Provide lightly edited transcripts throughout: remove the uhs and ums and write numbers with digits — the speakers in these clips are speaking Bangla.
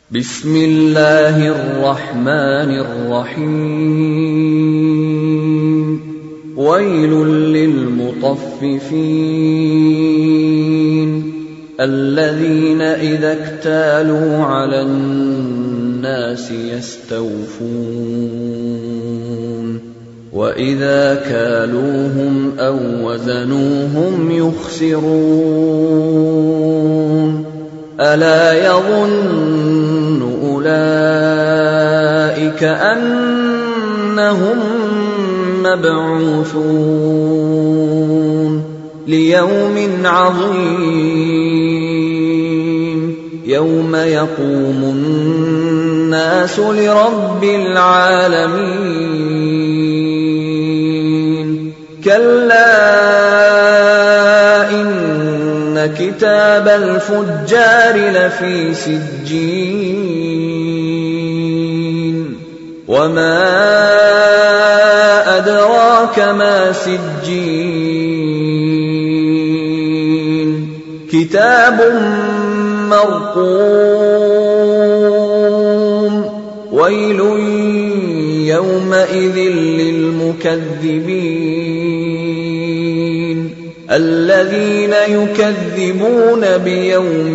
بسم الله الرحمن الرحيم ويل للمطففين الذين إذا اكتالوا على الناس يستوفون وإذا كالوهم أو وزنوهم يخسرون ألا يظن أولئك أنهم مبعوثون ليوم عظيم يوم يقوم الناس لرب العالمين كلا إن كتاب الفجار لفي سجين وما أدراك ما سجين كتاب مرقوم ويل يومئذ للمكذبين الذين يكذبون بيوم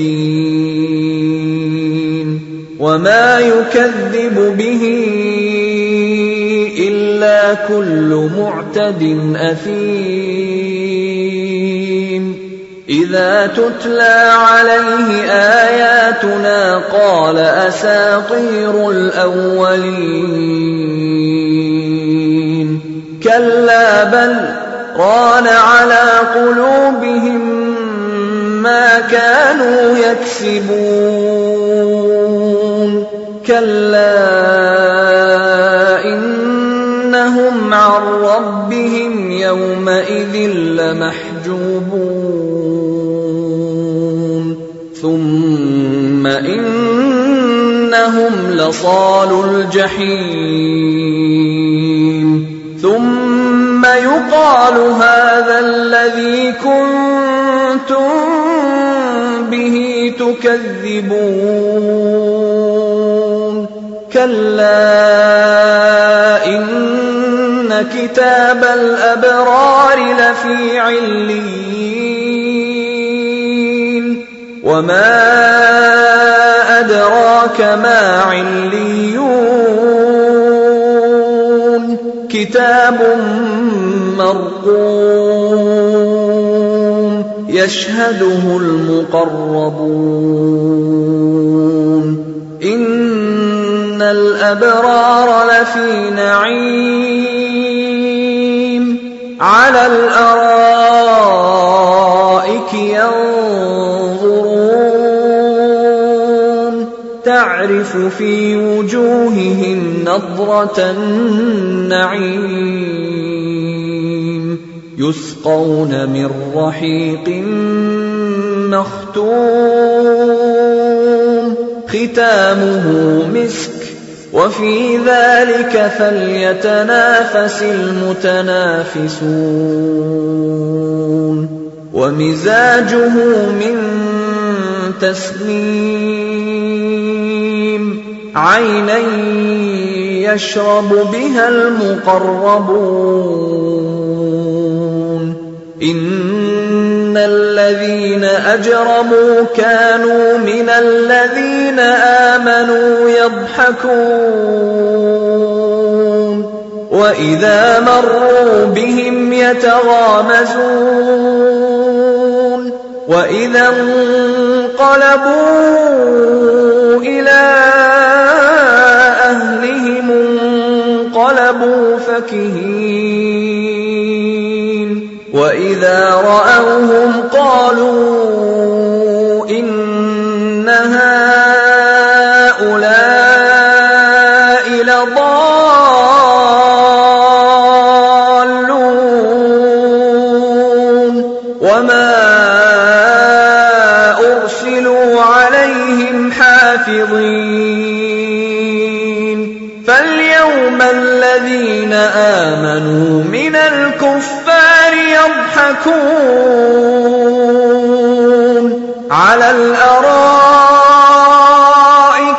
الدين وما يكذب به إلا كل معتد أثيم إذا تتلى عليه آياتنا قال أساطير الأولين كلا بل ران على قلوبهم ما كانوا يكسبون كلا إنهم عن ربهم يومئذ لمحجوبون ثم إنهم لصالو الجحيم ثم يقال هذا الذي كنتم به تكذبون كلا إن كتاب الأبرار لفي عليين وما أدراك ما عليون كتاب مرقوم يشهده المقربون إن الأبرار لفي نعيم على الأرائك ينظرون تعرف في وجوههم نضرة النعيم يسقون من رحيق مختوم ختامه مسك وفي ذلك فليتنافس المتنافسون ومزاجه من تسنيم عينا يشرب بها المقربون إن الذين أجرموا كانوا من الذين آمنوا يضحكون وإذا مروا بهم يتغامزون وإذا انقلبوا إلى أهلهم انقلبوا فكهين وإذا رأوهم قالوا إن هؤلاء لضالون وما أرسلوا عليهم حافظين فاليوم الذين آمنوا من الكفار يضحكون على الأرائك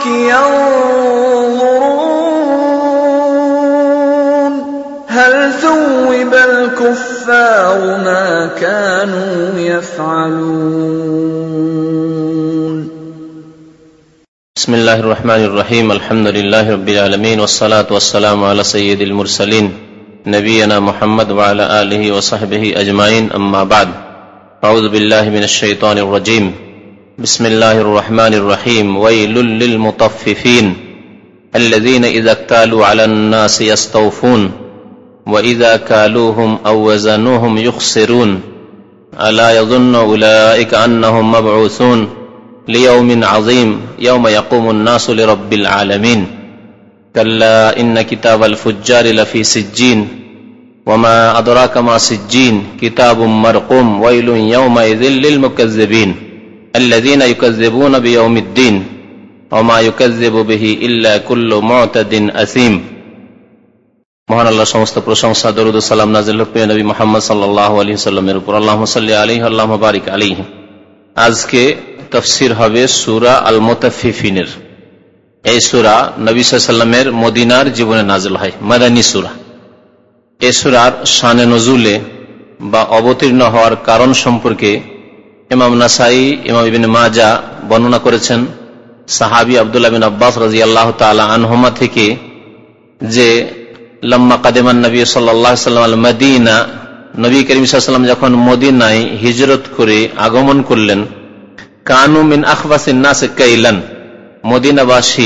বিসমিল্লাহির রহমানির রহিম আলহামদুলিল্লাহি রাব্বিল আলামিন ওয়াস সালাতু ওয়াস সালামু আলা সাইয়্যিদিল মুরসালিন নবিয়িনা মুহাম্মদ ওয়া আলা আলিহি ওয়া সাহবিহি আজমাইন আম্মা বা'দ আউযু বিল্লাহি মিনাশ শাইতানির রাজীম বিসমিল্লাহির রহমানির রহিম ওয়াইলুল লিল মুতাফফিফিন আল্লাযীনা ইযা ইক্তালু আলান নাসি ইস্তাওফুন ওয়া ইযা কালুহুম আও ওয়াজানুহুম ইখসিরুন আলা ইয়াযুন্নু উলাইকা আন্নাহুম মাব'উসুন ليوم عظيم يوم يقوم الناس لرب العالمين كلا إن كتاب الفجار لفي سجين وما أدراك ما سجين كتاب مرقوم ويل يومئذ للمكذبين الذين يكذبون بيوم الدين وما يكذب به إلا كل معتد أثيم মহান আল্লাহ সমস্ত প্রশংসা দরুদ ও সালাম নাযিল হোক নবী মুহাম্মদ সাল্লাল্লাহু আলাইহি ওয়াসাল্লামের উপর আল্লাহুম্মা সাল্লি আলাইহি আল্লাহুম্মা বারিক আলাইহি। আজকে তাফসীর হবে সূরা আল মুতাফফিফিনের। এই সূরা নবী সাল্লাল্লাহু আলাইহি ওয়াসাল্লামের মদিনার জীবনে নাযিল হয়, মাদানী সূরা। এই সূরার শানে নুজুলে বা অবতীর্ণ হওয়ার কারণ সম্পর্কে ইমাম নাসাঈ, ইমাম ইবনে মাজাহ বর্ণনা করেছেন সাহাবী আব্দুল্লাহ বিন আব্বাস রাদিয়াল্লাহু তাআলা আনহুমা থেকে যে লাম্মা কাদিমান নবী সাল্লাল্লাহু আলাইহি ওয়াসাল্লাম আল মদিনা, নবী করিম সাল্লাল্লাহু আলাইহি ওয়াসাল্লাম যখন মদিনায় হিজরত করে আগমন করলেন, কানু মিন আখবাসিন নাস কাইলান, মদিনাবাসী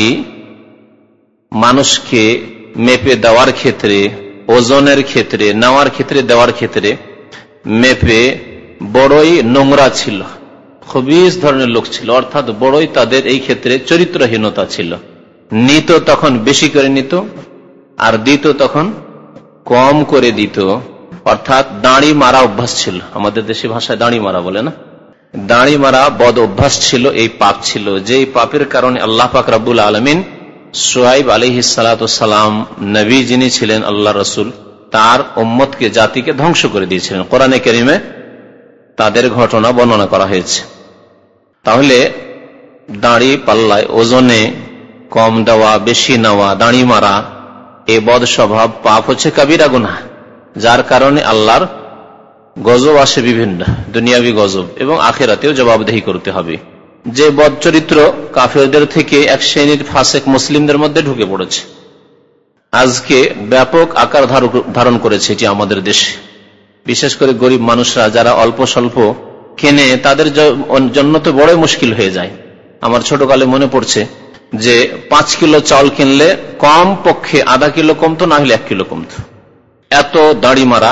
মানুষকে মেপে দেওয়ার ক্ষেত্রে, ওজনের ক্ষেত্রে, নেওয়ার ক্ষেত্রে, দেওয়ার ক্ষেত্রে মেপে বড়ই নোংরা ছিল, খবিস ধরনের লোক ছিল, অর্থাৎ বড়ই তাদের এই ক্ষেত্রে চরিত্রহীনতা ছিল। নিত তখন বেশি করে নিত আর দিত তখন কম করে দিত, অর্থাৎ দাঁড়ি মারা অভ্যাস ছিল। আমাদের দেশে ভাষায় দাঁড়ি মারা বলে না, দাঁড়ি মারা বদ অভ্যাস ছিল, এই পাপ ছিল, যে পাপের কারণে আল্লাহ পাক রব্বুল আলামিন শুআইব আলাইহিস সালাতু সালাম নবী যিনি ছিলেন আল্লাহ রাসূল, তার উম্মতকে, জাতিকে ধ্বংস করে দিয়েছিলেন। কোরআনে কারীমে তাদের ঘটনা বর্ণনা করা হয়েছে। তাহলে দাঁড়ি পাল্লায় ওজনে কম দেওয়া, বেশি নেওয়া, দাঁড়ি মারা, এই বদ স্বভাব পাপ হচ্ছে কবিরা গুনাহ, যার কারণে আল্লাহর গজব আসে, বিভিন্ন দুনিয়াবি গজব, এবং আখিরাতেও জবাবদেহি করতে হবে। যে বদ চরিত্র কাফেরদের থেকে এক শ্রেণীর ফাসেক মুসলিমদের মধ্যে ঢুকে পড়েছে, আজকে ব্যাপক আকার ধারণ করেছে এটি আমাদের দেশে। বিশেষ করে গরিব মানুষরা যারা অল্প স্বল্প কেনে, তাদের জন্য তো বড় মুশকিল হয়ে যায়। আমার ছোটকালে মনে পড়ছে যে 5 কিলো চাউল কিনলে কম পক্ষে আধা কিলো কমতো, না হলে 1 কিলো কমতো। এত দাড়ি মারা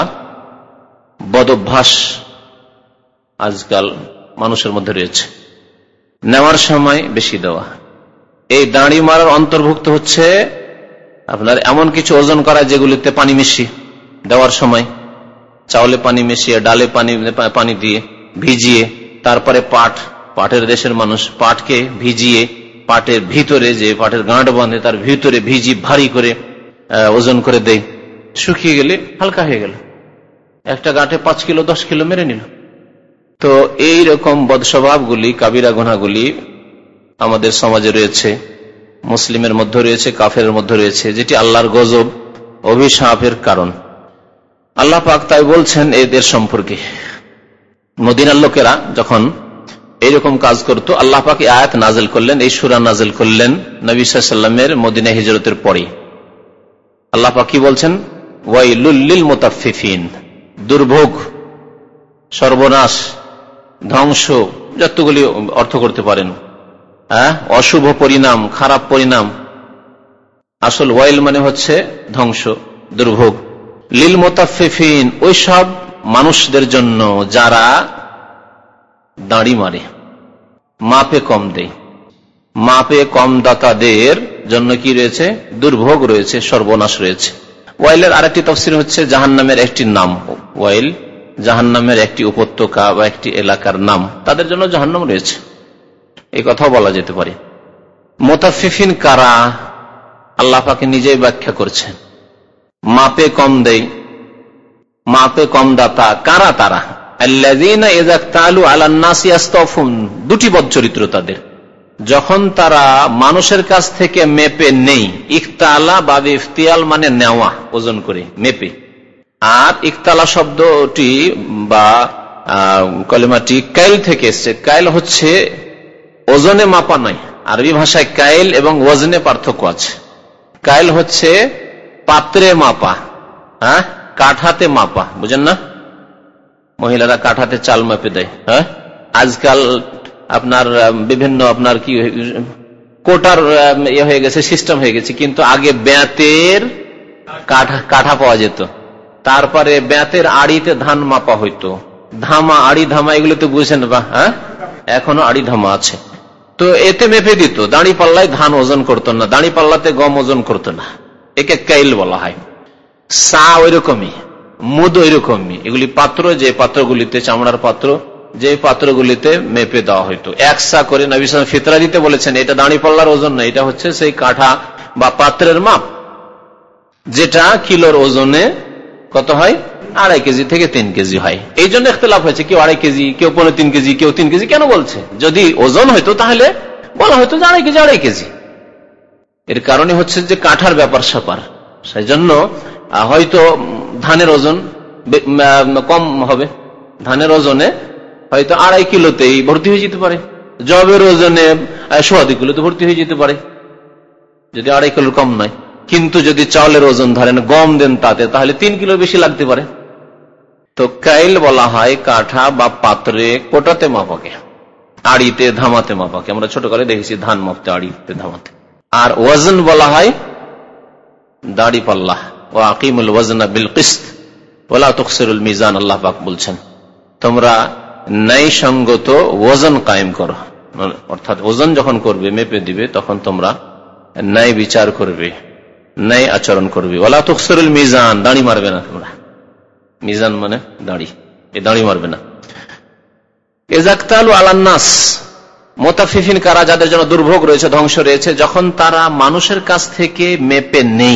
বদভ্যাস আজকাল মানুষের মধ্যে রয়েছে। নেওয়ার সময় বেশি দেওয়া, এই দাড়ি মারার অন্তর্ভুক্ত হচ্ছে আপনার এমন কিছু ওজন করা যেগুলিতে পানি মিশিয়ে দেওয়ার সময়, চাউলে পানি মিশিয়ে, ডালে পানি দিয়ে ভিজিয়ে, তারপরে পাটের দেশের মানুষ পাটকে ভিজিয়ে পাটের ভিতরে, যে পাটের গাঁট বাঁধে তার ভিতরে ভিজি ভারী করে ওজন করে দেয়, শুকিয়ে গেলে হালকা হয়ে গেল, একটা গাঁটে 5 কিলো 10 কিলো মেরে নিল। তো এই রকম বদস্বভাবগুলি, কাবিরা গুনাহগুলি আমাদের সমাজে রয়েছে, মুসলিমের মধ্যে রয়েছে, কাফেরের মধ্যে রয়েছে, যেটি আল্লাহর গজব, অভিশাপের কারণ। আল্লাহ পাক তাই বলছেন এদের সম্পর্কে। মদিনার লোকেরা যখন এইরকম কাজ করত, আল্লাহ পাক এই আয়াত নাযিল করলেন, এই সূরা নাযিল করলেন নবী সাল্লাল্লাহু আলাইহি ওয়াসাল্লামের মদিনা হিজরতের পরে। আল্লাহ পাক কি বলছেন? ওয়াইলুল লিল মুতাফফিফিন, দুর্ভোগ, সর্বনাশ, ধ্বংস, যতগুলি অর্থ করতে পারেন, অশুভ পরিণাম, খারাপ পরিণাম। আসল ওয়াইল মানে হচ্ছে ধ্বংস, দুর্ভোগ। লিল মুতাফফিফিন, ওই সব মানুষদের জন্য যারা দাঁড়ি মারে, মাপে কম দেয়, মাপে কম দাতাদের জন্য কি রয়েছে? দুর্ভোগ রয়েছে, সর্বনাশ রয়েছে। ওয়াইলের আরেকটি তাফসীর হচ্ছে জাহান্নামের একটি নাম। ওয়াইল জাহান্নামের একটি উপত্যকা বা একটি এলাকার নাম, তাদের জন্য জাহান্নাম রয়েছে, এই কথাও বলা যেতে পারে। মুতাফফিফিন কারা? আল্লাহ পাক নিজেই ব্যাখ্যা করছেন। মাপে কম দেয়, মাপে কম দাতা কারা? তারা আল্লাযীনা ইযা ইক্তালু আলান নাসি ইস্তাওফুন, দুটি বদ চরিত্র তাদের। যখন তারা মানুষের কাছ থেকে মেপে নেই, ইকতালা বা ইফতিয়াল মানে নেওয়া, ওজন করে মেপে। আর ইকতালা শব্দটি বা কলেমাটি কাইল থেকে এসছে। কাইল হচ্ছে ওজনে মাপা নয়, আরবি ভাষায় কাইল এবং ওজনে পার্থক্য আছে। কাইল হচ্ছে পাত্রে মাপা, হ্যাঁ, কাঠাতে মাপা, বুঝেন না? মহিলারা কাঠাতে চাল মাপে দেয়। হ্যাঁ, আজকাল আপনার বিভিন্ন আপনার কি কোটার হয়ে গেছে, সিস্টেম হয়ে গেছে, কিন্তু আগে বেতের কাঠা পাওয়া যেত। তারপরে বেতের আড়িতে ধান মাপা হইতো, ধামা, আড়ি ধামা, এগুলো তো বুঝেন বা? হ্যাঁ, এখনো আড়ি ধামা আছে। তো এতে মেপে দিত, দাঁড়ি পাল্লায় ধান ওজন করতো না, দাঁড়ি পাল্লাতে গম ওজন করতো না, একে কাইল বলা হয়। সা ওই রকমই, মুদ ওই রকমই। এগুলি পাত্র, যে পাত্রগুলিতে, চামড়ার পাত্র, যে পাত্রগুলিতে মেপে দেওয়া হইতো এক সা করে। নবী সাল্লাল্লাহু আলাইহি ওয়াসাল্লাম ফিতরা দিতে বলেছেন, এটা দাঁড়ি পাল্লার ওজন না, এটা হচ্ছে সেই কাঠা বা পাত্রের মাপ, যেটা কিলোর ওজনে কত হয়, 2.5 কেজি থেকে 3 কেজি হয়। এই জন্য ইখতিলাফ হয়েছে, কেউ 2.5 কেজি, কেউ 3.5 কেজি, কেউ 3 কেজি কেন বলছে? যদি ওজন হইতো তাহলে বলা হয়তো যে 2.5 কেজি 2.5 কেজি। এর কারণে হচ্ছে যে কাঠার ব্যাপার স্যাপার, সেই জন্য হয়তো ধানের ওজন কম হবে, ধানের ওজনে হয়তো 2.5 কিলোতেই ভর্তি হয়ে যেতে পারে, জবের ওজনে 1.25 কিলোতে ভর্তি হয়ে যেতে পারে, যদি 2.5 কিলোর কম নয়। কিন্তু যদি চাউলের ওজন ধরেন, গম দেন তাতে, তাহলে 3 কিলো বেশি লাগতে পারে। তো কাইল বলা হয় কাঠা বা পাত্রে কোটাতে মাপাকে, আড়িতে ধামাতে মাপাকে। আমরা ছোটকালে দেখেছি ধান মাপতে আড়িতে ধামাতে। আর ওয়াজন বলা হয় দাড়ি পাল্লা। ওয়া আকিমুল ওয়াজনা বিল কিসত ওয়ালা তুখসিরুল মিজান, আল্লাহ পাক বলছেন তোমরা ন্যায়সঙ্গত ওজন কায়েম করো, অর্থাৎ ওজন যখন করবে, মেপে দিবে, তখন তোমরা ন্যায় বিচার করবে, ন্যায় আচরণ করবে। ওয়ালা তুখসিরুল মিজান, দাড়ি মারবে না তোমরা। মিজান মানে দাড়ি, এই দাড়ি মারবে না। ইযাকতালু আলান নাস, মুতাফফিফিন কারা, যাদের জন্য দুর্ভোগ রয়েছে, ধ্বংস রয়েছে, যখন তারা মানুষের কাছ থেকে মেপে নেই।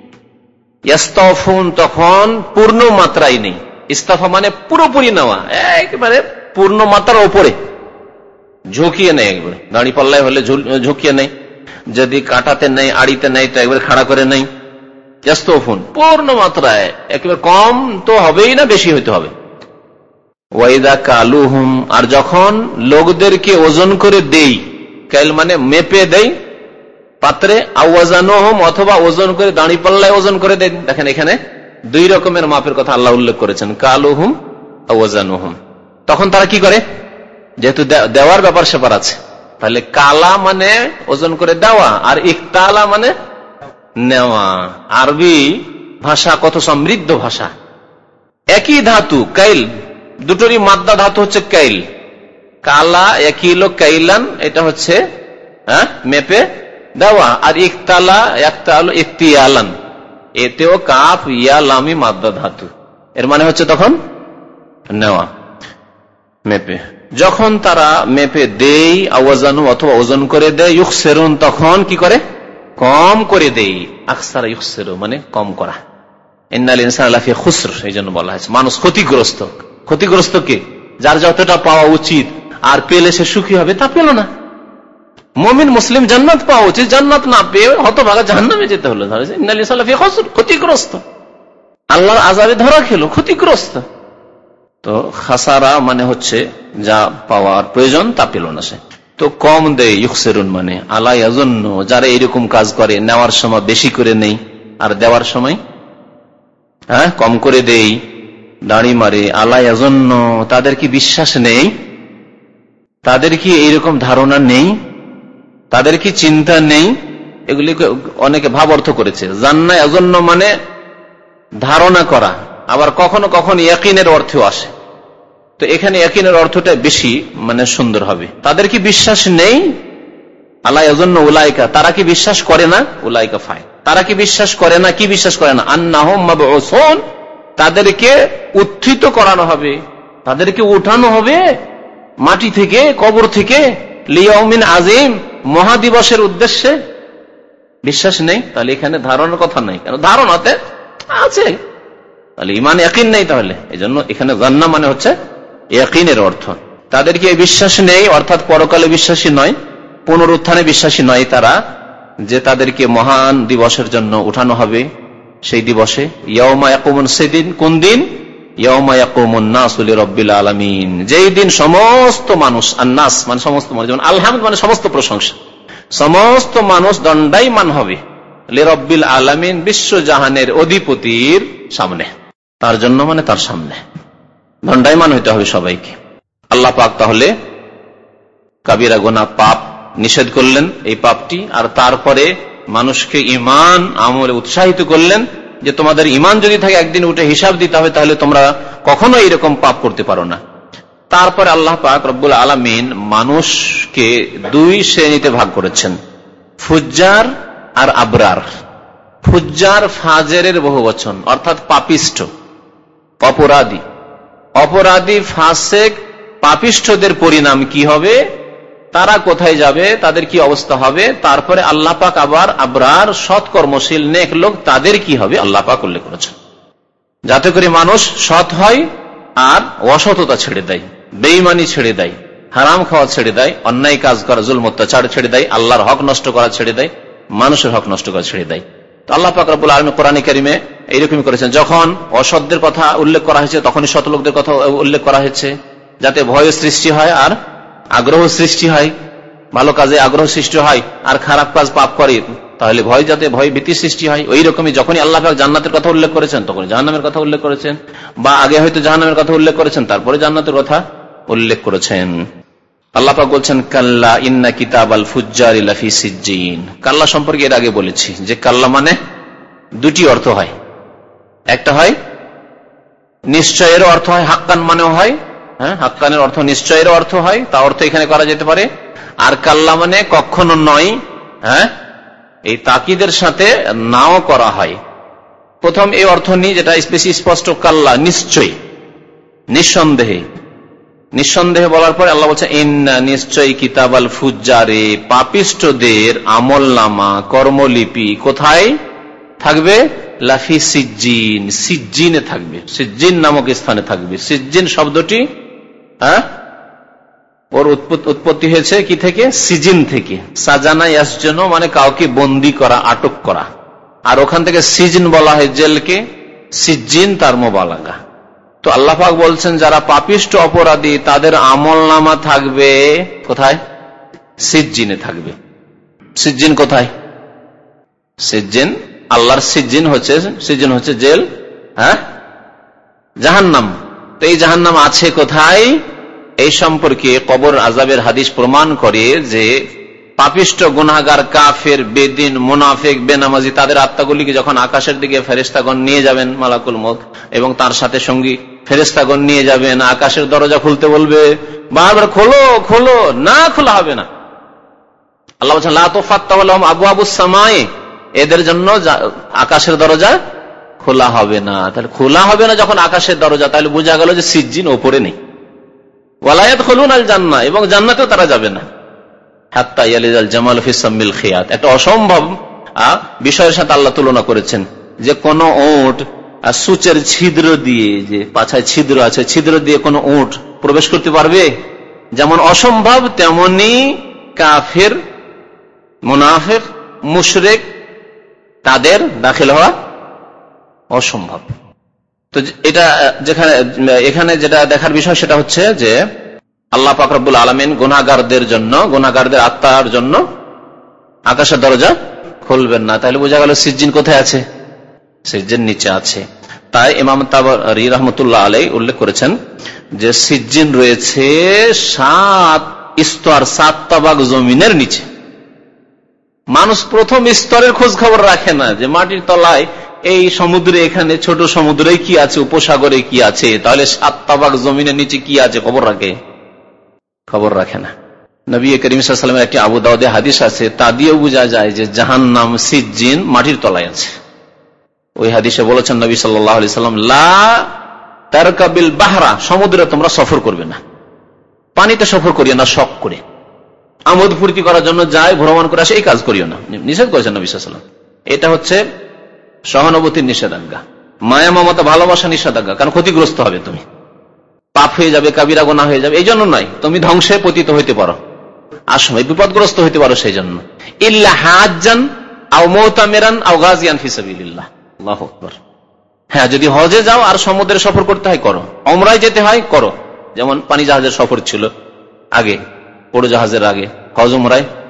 ইস্তাফুন, তখন পূর্ণ মাত্রায় নেই। ইস্তাফা মানে পুরোপুরি নেওয়া, একেবারে পূর্ণ মাত্রার উপরে, ঝুঁকিয়ে নেই। একবারে দাঁড়ি পাল্লায় হলে ঝুঁকিয়ে নেই, যদি কাটাতে নেই, আড়িতে নেই, তো একবারে খাড়া করে নেই। ইস্তাফুন পূর্ণ মাত্রায়, একেবারে কম তো হবেই না, বেশি হইতে হবে। ওয়াইদা কালুহুম, আর যখন লোকদেরকে ওজন করে দেই, কাইল মানে মেপে দেই পাত্রে, আওয়াজানুহুম, অথবা ওজন করে দাঁড়ি পাল্লায় ওজন করে দেন। দেখেন এখানে 2 রকমের মাপের কথা আল্লাহ উল্লেখ করেছেন, কালুহুম আওয়াজানুহুম। তখন তারা কি করে, যেহেতু দেওয়ার ব্যাপার স্যাপার আছে, তাহলে কালা মানে ওজন করে দেওয়া, আর ইকতালা মানে নেওয়া। আরবি ভাষা কত সমৃদ্ধ ভাষা, একই ধাতু কাইল, দুটোরই মাদ্দা ধাতু হচ্ছে কাইল। কালা একিলো কাইলান, এটা হচ্ছে মেপে দেওয়া, আর ইকতালা একতালু ইকতিয়ালান, এতেও কাফ ইয়া লামি মাদ্দা ধাতু, এর মানে হচ্ছে তখন নেওয়া, মেপে। যখন তারা মেপে দেই, আওয়াজানু অথবা ওজন করে দেয়, ইউখসিরুন, তখন কি করে, কম করে দেই। আকসারা ইউখসিরু মানে কম করা। ইন্নাল ইনসানা লাফি খুসর, এই জন্য বলা হয়েছে মানুষ ক্ষতিগ্রস্ত। ক্ষতিগ্রস্ত কে? যার যতটা পাওয়া উচিত আর পেলে সে সুখী হবে, তা পেল না। মুমিন মুসলিম জান্নাত পাওয়া উচিত, জান্নাত না পেয়ে হতভাগা জাহান্নামে যেতে হলো, ইন্নাল ইনসানা লাফি খুসর, ক্ষতিগ্রস্ত, আল্লাহর আযাবে ধরা খেলো, ক্ষতিগ্রস্ত। তো খাসারা মানে হচ্ছে যা পাওয়ার প্রয়োজন তা পেল না সে, তো কম দেয়। ইউখসিরুন মানে আলা ইয়াজুন্নু, যারা এরকম কাজ করে, নেওয়ার সময় বেশি করে নেই আর দেওয়ার সময় কম করে দেই, দাড়ি মারে, আলা ইয়াজুন্নু, তাদের কি বিশ্বাস নেই, তাদের কি এইরকম ধারণা নেই, তাদের কি চিন্তা নেই? এগুলি অনেকে ভাব অর্থ করেছে। জান্না ইয়াজুন্নু মানে ধারণা করা, আবার কখনো কখনো ইয়াকিনের অর্থেও আসে। তো এখানে ইয়াকিনের অর্থটা বেশি মানে সুন্দর হবে। তাদের কি বিশ্বাস নেই, আল্লাহ ইয়াজুন্নু উলাইকা, তারা কি বিশ্বাস করে না, উলাইকা ফাইল, তারা কি বিশ্বাস করে না, কি বিশ্বাস করে না, আন্নাহুম মাবউসুন, তাদেরকে উত্থিত করানো হবে, তাদেরকে উঠানো হবে মাটি থেকে, কবর থেকে, লিয়াউমিন আজিম, মহাদিবসের উদ্দেশ্যে। বিশ্বাস নেই, তাহলে এখানে ধারণার কথা নাই, কেন ধারণাতে আছে, তাহলে ইমান ইয়াকিন নেই। তাহলে এই জন্য এখানে জান্না মানে হচ্ছে ইয়াকিনের অর্থ। তাদেরকে এই বিশ্বাস নেই, অর্থাৎ পরকালে বিশ্বাসী নয়, পুনরুত্থানে বিশ্বাসী নয় তারা, যে তাদেরকে মহান দিবসের জন্য উঠানো হবে সেই দিবসে। ইয়াউমা ইয়াকুমুন, সেদিন কোন দিন, ইয়াউমা ইয়াকুমুন নাসু লিরাব্বিল আলামিন, যেই দিন সমস্ত মানুষ, আন নাস মানে সমস্ত মানুষ, যেমন আলহামদ মানে সমস্ত প্রশংসা, সমস্ত মানুষ দণ্ডায়মান হবে লিরব্বিল আলামিন, বিশ্বজাহানের অধিপতির সামনে। তার জন্য মানে তার সামনে দণ্ডায়মান হইতে হবে সবাইকে। আল্লাহ পাক তাহলে কাবিরা গুনাহ পাপ নিষেধ করলেন, এই পাপটি, আর তারপরে মানুষকে ঈমান আমলে উৎসাহিত করলেন যে তোমাদের ঈমান যদি থাকে একদিন উঠে হিসাব দিতে হবে, তাহলে তোমরা কখনো এরকম পাপ করতে পারো না। তারপরে আল্লাহ পাক রব্বুল আলামিন মানুষকে দুই শ্রেণীতে ভাগ করেছেন, ফুজ্জার আর আবরার। ফুজ্জার ফাজেরের বহুবচন, অর্থাৎ পাপিষ্ঠ, অপরাধী। অপরাধী, ফাসেক, পাপিষ্ঠদের পরিণাম কি হবে, তারা কোথায় যাবে, তাদের কি অবস্থা হবে। তারপরে আল্লাহ পাক আবার আবরার, সৎকর্মশীল নেক লোক, তাদের কি হবে আল্লাহ পাক উল্লেখ করেছেন, যাতে করে মানুষ সৎ হয় আর অসততা ছেড়ে দেয়, বেঈমানি ছেড়ে দেয়, হারাম খাওয়া ছেড়ে দেয়, অন্যায় কাজ করা, জুলম অত্যাচার ছেড়ে দেয়, আল্লাহর হক নষ্ট করা ছেড়ে দেয়, মানুষের হক নষ্ট করা ছেড়ে দেয়। তো আল্লাহ পাক রব্বুল আলামিন কোরআনে কারিমে এইরকমই করেছেন, যখন অসৎদের কথা উল্লেখ করা হয়েছে তখনই সৎ লোকদের কথা উল্লেখ করা হয়েছে, যাতে ভয় সৃষ্টি হয় আর আগ্রহ সৃষ্টি হয়, ভালো কাজে আগ্রহ সৃষ্টি হয়, আর খারাপ কাজ পাপ করে তাহলে ভয়, যাতে ভয় ভীতি সৃষ্টি হয়। ওই রকমই যখনই আল্লাহ পাক জান্নাতের কথা উল্লেখ করেছেন তখন জাহান্নামের কথা উল্লেখ করেছেন, বা আগে হয়তো জাহান্নামের কথা উল্লেখ করেছেন তারপরে জান্নাতের কথা উল্লেখ করেছেন। আল্লাহ পাক বলছেন কাল্লা ইন্না কিতাবাল ফুজ্জারি লাফি সিজ্জিন। কাল্লা সম্পর্কে এর আগে বলেছি যে কাল্লা মানে দুটি অর্থ হয়, একটা হয় নিশ্চয়ের অর্থ হয়, হাক্কান মানেও হয়, হ্যাঁ, হাক্কানের অর্থ নিশ্চয়ের অর্থ হয়, তা অর্থ এখানে করা যেতে পারে। আর কাল্লা মানে কখনো নয়, হ্যাঁ, এই তাকিদের সাথে নাও করা হয়। প্রথম এই অর্থ নিয়ে যেটা বেশি স্পষ্ট, কাল্লা নিশ্চয়, নিঃসন্দেহে। নিঃসন্দেহে বলার পরে আল্লাহ বলছে ইন্না নিশ্চয় কিতাবাল ফুজ্জারে, পাপিষ্ঠদের আমলনামা, কর্মলিপি কোথায় থাকবে, লাফি সিজ্জিন, সিজ্জিনে থাকবে, সিজ্জিন নামক স্থানে থাকবে। সিজ্জিন শব্দটি ওর উৎপত্তি হয়েছে কি থেকে, সিজিন থেকে। সাজানা ইয়াসজনু মানে কাউকে বন্দী করা, আটক করা, আর ওখান থেকে সিজন বলা হয় জেলকে, সিজ্জিন তার মোবালাগা। তো আল্লাহ পাক বলছেন যারা পাপিষ্ঠ অপরাধী তাদের আমলনামা থাকবে কোথায়, সিজ্জিনে থাকবে। সিজ্জিন কোথায়, সিজ্জিন আল্লাহর সিজ্জিন হচ্ছে জেল, হ্যাঁ, জাহান্নাম। তো এই জাহান্নাম আছে কোথায়, এই সম্পর্কে কবর আযাবের হাদিস প্রমাণ করে যে পাপিষ্ঠ গুনাহগার, কাফের, বেদিন, মুনাফিক, বেনামাজি, তাদের আত্মাগুলিকে যখন আকাশের দিকে ফেরেশতাগণ নিয়ে যাবেন, মালাকুল মউত এবং তার সাথে সঙ্গী ফেরেশতাগণ নিয়ে যাবেন, আকাশের দরজা খুলতে বলবে, বারবার খোলো খোলো, না খোলা হবে না। আল্লাহ বলছেন লা তুফাত্তাহু লাহুম আবওয়াবুস সামায়ে, এদের জন্য আকাশের দরজা খোলা হবে না। তাহলে খোলা হবে না যখন আকাশের দরজা, তাহলে বোঝা গেল যে সিজ্জিন ওপরে নেই। ওয়ালা ইয়াদখুলুনাল জান্নাহ, এবং জান্নাতেও তারা যাবে না। হাত্তা ইয়ালিজাল জামালু ফিস সামিল খিয়াত, একটা অসম্ভব বিষয়ের সাথে আল্লাহ তুলনা করেছেন যে কোন উট সূচের ছিদ্র দিয়ে, যে পাছায় ছিদ্র আছে, ছিদ্র দিয়ে কোন উট প্রবেশ করতে পারবে? যেমন অসম্ভব তেমনি কাফের, মুনাফিক, মুশরিক তাদের দাখিল হওয়া অসম্ভব। তো এটা এখানে যেটা দেখার বিষয় সেটা হচ্ছে যে আল্লাহ পাক রব্বুল আলামিন গুনাহগারদের জন্য, গুনাহগারদের আত্মার জন্য আকাশের দরজা খুলবেন না। তাহলে বোঝা গেল সিজ্জিন কোথায় আছে, সিজ্জিন নিচে আছে। তাই ইমাম তাবরী রাহমাতুল্লাহ আলাইহি উল্লেখ করেছেন যে সিজ্জিন রয়েছে 7 স্তর, 7 তাবাক জমিনের নিচে। মানুষ প্রথম স্তরের খোঁজ খবর রাখে না যে মাটির তলায় এই সমুদ্রে, এখানে ছোট সমুদ্রে কি আছে, উপসাগরে কি আছে, তাহলে 7 তাবাক জমিনের নিচে কি আছে খবর রাখে না। নবী করিম সাল্লাল্লাহু আলাইহি ওয়াসাল্লামের একটি আবু দাউদে হাদিস আছে, তা দিয়ে বোঝা যায় যে জাহান্নাম, সিজ্জিন মাটির তলায় আছে। ওই হাদিসে বলেছেন নবী সাল্লাল্লাহু আলাইহি ওয়াসাল্লাম লা তারকাবিল বাহরা, সমুদ্রে তোমরা সফর করবে না, পানিতে সফর করিও না শখ করে, আমোদ ফুর্তি করার জন্য যায়, ভ্রমণ করে আসে, এই কাজ করিও না, নিষেধ করেছেন নবী সাল্লাল্লাহু আলাইহি ওয়াসাল্লাম। এটা হচ্ছে সহানুভূতির নিষেধাজ্ঞা, মায়া মমতা ভালোবাসা নিষেধাজ্ঞা, কারণ ক্ষতিগ্রস্ত হবে, তুমি পাপ হয়ে যাবে, কাবিরা গুনাহ হয়ে যাবে, এই জন্য নয়, তুমি ধ্বংসে পতিত হইতে পারো, আর সময় বিপদগ্রস্ত হইতে পারো সেই জন্য। ইল্লা হাজ্জান আও মুতামিরান আও গাজিয়ান ফি সাবিলিল্লাহ, আল্লাহু আকবার। হ্যাঁ, যদি হজে যাও আর সমুদ্রে সফর করতে হয় করো, উমরায় যেতে হয় করো, যেমন পানি জাহাজের সফর ছিল আগে, বড় জাহাজের আগে, হজ উমরায়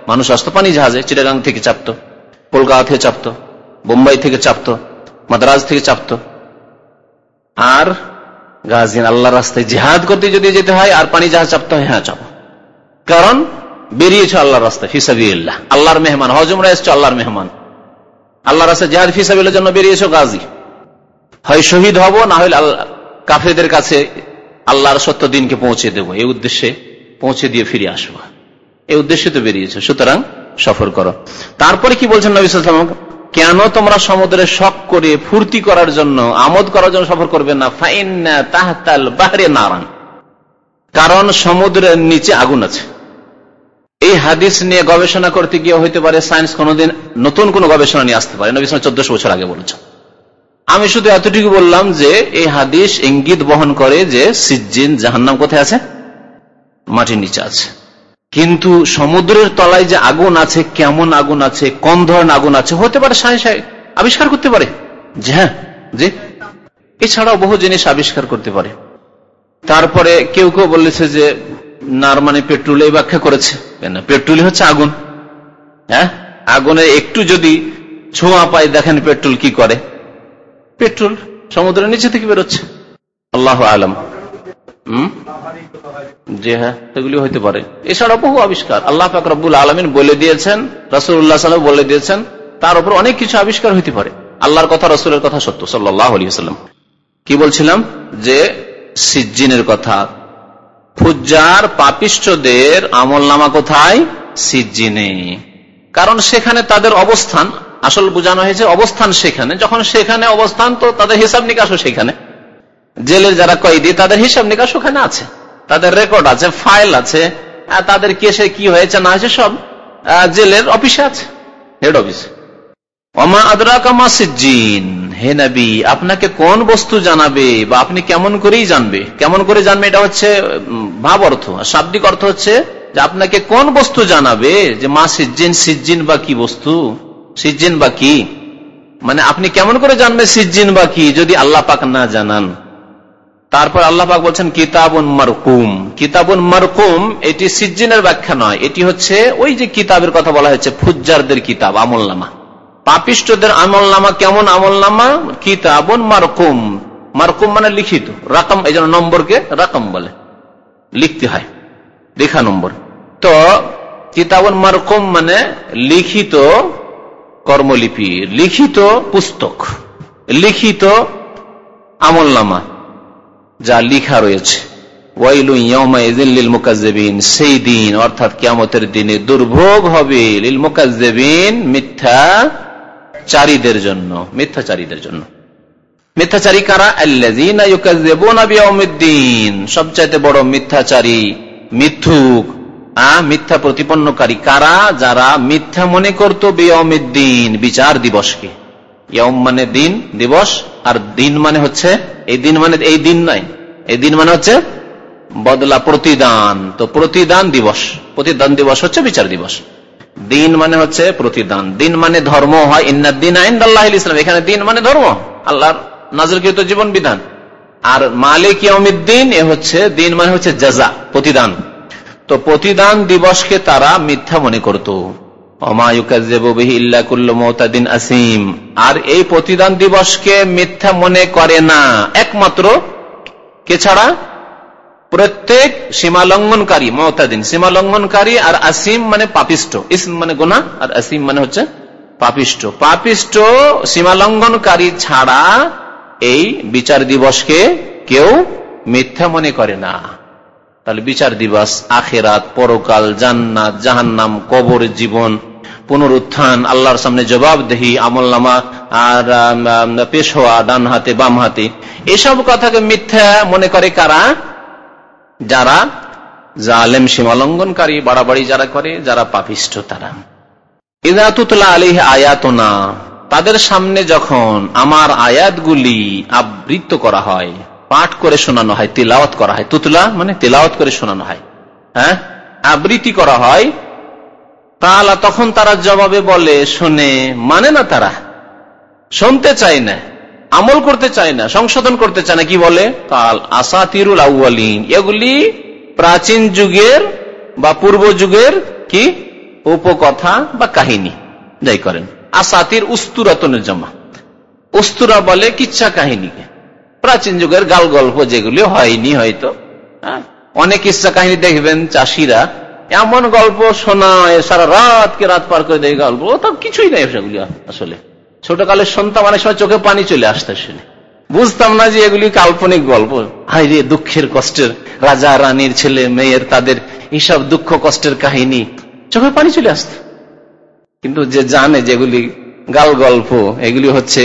মানুষ আসতো পানি জাহাজে, চিটাগাং থেকে চাপতো, কলকাতা থেকে চাপতো, বোম্বাই থেকে চাপতো, মাদ্রাজ থেকে চাপতো। আর গাজী আল্লাহ রাস্তায় জিহাদ করতে যদি যেতে হয় আর পানি জাহাজ চাপতে হয়, হ্যাঁ চাপো, কারণ বেরিয়েছে আল্লাহর রাস্তায় ফিসাবিল্লাহ, আল্লাহর মেহমান, হজ উমরা এসছো আল্লাহর মেহমান, আল্লাহর রাস্তায় জিহাদ ফিসাবিল্লাহর জন্য বেরিয়েছো গাজী, হয় শহীদ হব না হলে কাফেরদের কাছে আল্লাহর সত্য দিনকে পৌঁছে দেবো, এই উদ্দেশ্যে পৌঁছে দিয়ে ফিরে আসবো, এই উদ্দেশ্যে তো বেরিয়েছে, সুতরাং সফর করো। তারপরে কি বলছেন নবী সাল্লাল্লাহু আলাইহি ওয়াসাল্লাম, কেন তোমরা সমুদ্রে শখ করে ফুর্তি করার জন্য, আমোদ করার জন্য সফর করবে না? ফাইন্না তাহতাল বাহরে নারান, কারণ সমুদ্রের নিচে আগুন আছে। এই হাদিস নিয়ে গবেষণা করতে গিয়ে হইতে পারে সায়েন্স কোনদিন নতুন কোন গবেষণা নিয়ে আসতে পারে, নবী সাল্লাল্লাহু আলাইহি ওয়াসাল্লাম 1400 বছর আগে বলেছেন। আমি শুধু এতটুকু বললাম যে এই হাদিস ইঙ্গিত বহন করে যে সিজ্জিন, জাহান্নাম কোথায় আছে? মাটির নিচে আছে। কিন্তু সমুদ্রের তলায় যে আগুন আছে, কেমন আগুন আছে, কোন ধরনের আগুন আছে, হতে পারে সায়েন্স আবিষ্কার করতে পারে, যে হ্যাঁ যে এছাড়াও বহু জিনিস আবিষ্কার করতে পারে। তারপরে কেউ কেউ বলেছে যে নার মানে পেট্রোল, এই ব্যাখ্যা করেছে, পেট্রোলই হচ্ছে আগুন। হ্যাঁ, আগুনে একটু যদি ছোঁয়া পায়, দেখেন পেট্রোল কি করে, পেট্রোল সমুদ্রের নিচে থেকে বেরোচ্ছে, আল্লাহু আলাম। জি হ্যাঁ, এগুলি হইতে পারে। এছাড়া বহু আবিষ্কার আল্লাহ পাক রব্বুল আলামিন বলে দিয়েছেন, রাসূলুল্লাহ সাল্লাল্লাহু আলাইহি ওয়াসাল্লাম বলে দিয়েছেন, তার উপর অনেক কিছু আবিষ্কার হইতে পারে। আল্লাহর কথা, রাসূলের কথা সত্য সাল্লাল্লাহু আলাইহি ওয়াসাল্লাম। কি বলছিলাম যে সিজ্জিনের কথা, ফুজ্জার পাপিষ্ঠদের আমলনামা কোথায়? সিজ্জিনে। কারণ সেখানে তাদের অবস্থান, আসল বোঝানো হয়েছে অবস্থান সেখানে, যখন সেখানে অবস্থান তো তাদের হিসাব নিকাশও সেখানে। জেলের যারা কয়েদি তাদের হিসাব নিকাশ ওখানে আছে, তাদের রেকর্ড আছে, ফাইল আছে, তাদের কেসে কি হয়েছে না হয়েছে সব জেলের অফিসে আছে, হেড অফিসে। ওমা আদরাকা মা সিজ্জিন, হে নবী আপনাকে কোন বস্তু জানাবে বা আপনি কেমন করেই জানবে, কেমন করে জানবে এটা হচ্ছে ভাব অর্থ, শাব্দিক অর্থ হচ্ছে যে আপনাকে কোন বস্তু জানাবে, যে মা সিজ্জিন, সিজ্জিন বা কি বস্তু, সিজ্জিন বা কি, মানে আপনি কেমন করে জানবে সিজ্জিন বা কি যদি আল্লাহ পাক না জানান। তারপর আল্লাহ পাক বলছেন কিতাবুন মারকুম। কিতাবুন মারকুম এটি সিজ্জিনের ব্যাখ্যা নয়, এটি হচ্ছে ওই যে কিতাবের কথা বলা হয়েছে ফুজ্জারদের কিতাব, আমলনামা, পাপিষ্ঠদের আমলনামা। কেমন আমলনামা? কিতাবুন মারকুম, মারকুম মানে লিখিত, রাকম, এই জন্য নম্বরকে রাকম বলে, লিখতে হয়, লেখা নম্বর। তো কিতাবুন মারকুম মানে লিখিত কর্মলিপি, লিখিত পুস্তক, লিখিত আমলনামা যা লিখা রয়েছে। ওয়াইলুন ইয়াউমাইযিন লিল মুকাজ্জিবিন, সেই দিন অর্থাৎ কিয়ামতের দিনে দুর্ভোগ হবে লিল মুকাজ্জিবিন, মিথ্যাচারীদের জন্য, মিথ্যাচারীদের জন্য। মিথ্যাচারী কারা? আল্লাযীনা ইউকাজ্জিবুনা বিয়াউমিদ্দিন, সবচাইতে বড় মিথ্যাচারী, মিথ্যুক, মিথ্যা প্রতিপন্নকারী কারা? যারা মিথ্যা মনে করত বিয়াউমিদ্দিন, বিচার দিবসকে। ইয়াউম মানে দিন, দিবস, আর দিন মানে হচ্ছে এই দিন, মানে এই দিন নয়, এই দিন মানে হচ্ছে বদলা, প্রতিদান। তো প্রতিদান দিবস, প্রতিদান দিবস হচ্ছে বিচার দিবস। দিন মানে হচ্ছে প্রতিদান, দিন মানে ধর্ম হয়, ইন্নাদ-দীনা ইনদাল্লাহিল ইসলাম, এখানে দিন মানে ধর্ম, আল্লাহর নাযিলকৃত জীবন বিধান। আর মালিক ইয়াউমিদ্দিন এ হচ্ছে দিন মানে হচ্ছে জাযা, প্রতিদান। তো প্রতিদান দিবসকে তারা মিথ্যা মনে করত। ওমা ইউকাজ্জিবু বিহি ইল্লা কুল্লু মুতাদিন আসিম, আর এই প্রতিদান দিবসকে মিথ্যা মনে করে না একমাত্র কে ছাড়া? প্রত্যেক সীমালঙ্ঘনকারী, মুতাদিন সীমালঙ্ঘনকারী, আর আসিম মানে পাপিষ্ঠ, ইসম মানে গুনাহ, আর আসিম মানে হচ্ছে পাপিষ্ঠ। পাপিষ্ঠ সীমালঙ্ঘনকারী ছাড়া এই বিচার দিবসকে কেউ মিথ্যা মনে করে না। তাহলে বিচার দিবস, আখিরাত, পরকাল, জান্নাত, জাহান্নাম, কবর জীবন, পুনরুত্থান, আল্লাহর সামনে জবাবদেহি, আমলনামা আর পেশ হওয়া ডান হাতে বাম হাতে, এসব কথাকে মিথ্যা মনে করে কারা? যারা জালেম, সীমালঙ্ঘনকারী, বাড়াবাড়ি যারা করে, যারা পাপিষ্ঠ তারা। ইযা তুতলা আলাইহি আয়াতুনা, তাদের সামনে যখন আমার আয়াতগুলি আবৃত্ত করা হয়, পাঠ করে শোনানো হয়, তিলাওয়াত করা হয়, তুতলা মানে তিলাওয়াত করে শোনানো হয়, হ্যাঁ, আবৃত্তি করা হয়, তাহলে তখন তারা জবাবে বলে, শুনে মানে না, তারা শুনতে চায় না, আমল করতে চায় না, সংশোধন করতে চায় না। কি বলে? কাল আসাতিরুল আউয়ালিন, এগুলি প্রাচীন যুগের বা পূর্ব যুগের কি উপকথা বা কাহিনী যাই করেন। আসাতির উস্তুরাতনের জমা, উস্তুরা বলে কিচ্ছা কাহিনীকে, প্রাচীন যুগের গাল গল্প যেগুলি হয়নি হয়তো। অনেক কিচ্ছা কাহিনী দেখবেন চাষিরা এমন গল্প শোনায়, সারা রাতকে রাত পার করে দেয় গল্প, ও তো কিছুই নেই সেগুলি। আসলে ছোটকালে শুনতাম, অনেক সময় চোখে পানি চলে আসতে, শুনে বুঝতাম না যে এগুলি কাল্পনিক গল্প। হাই রে, দুঃখের কষ্টের, রাজা রানীর ছেলে মেয়ের তাদের এইসব দুঃখ কষ্টের কাহিনী, চোখে পানি চলে আসত। কিন্তু যে জানে যেগুলি গাল গল্প, এগুলি হচ্ছে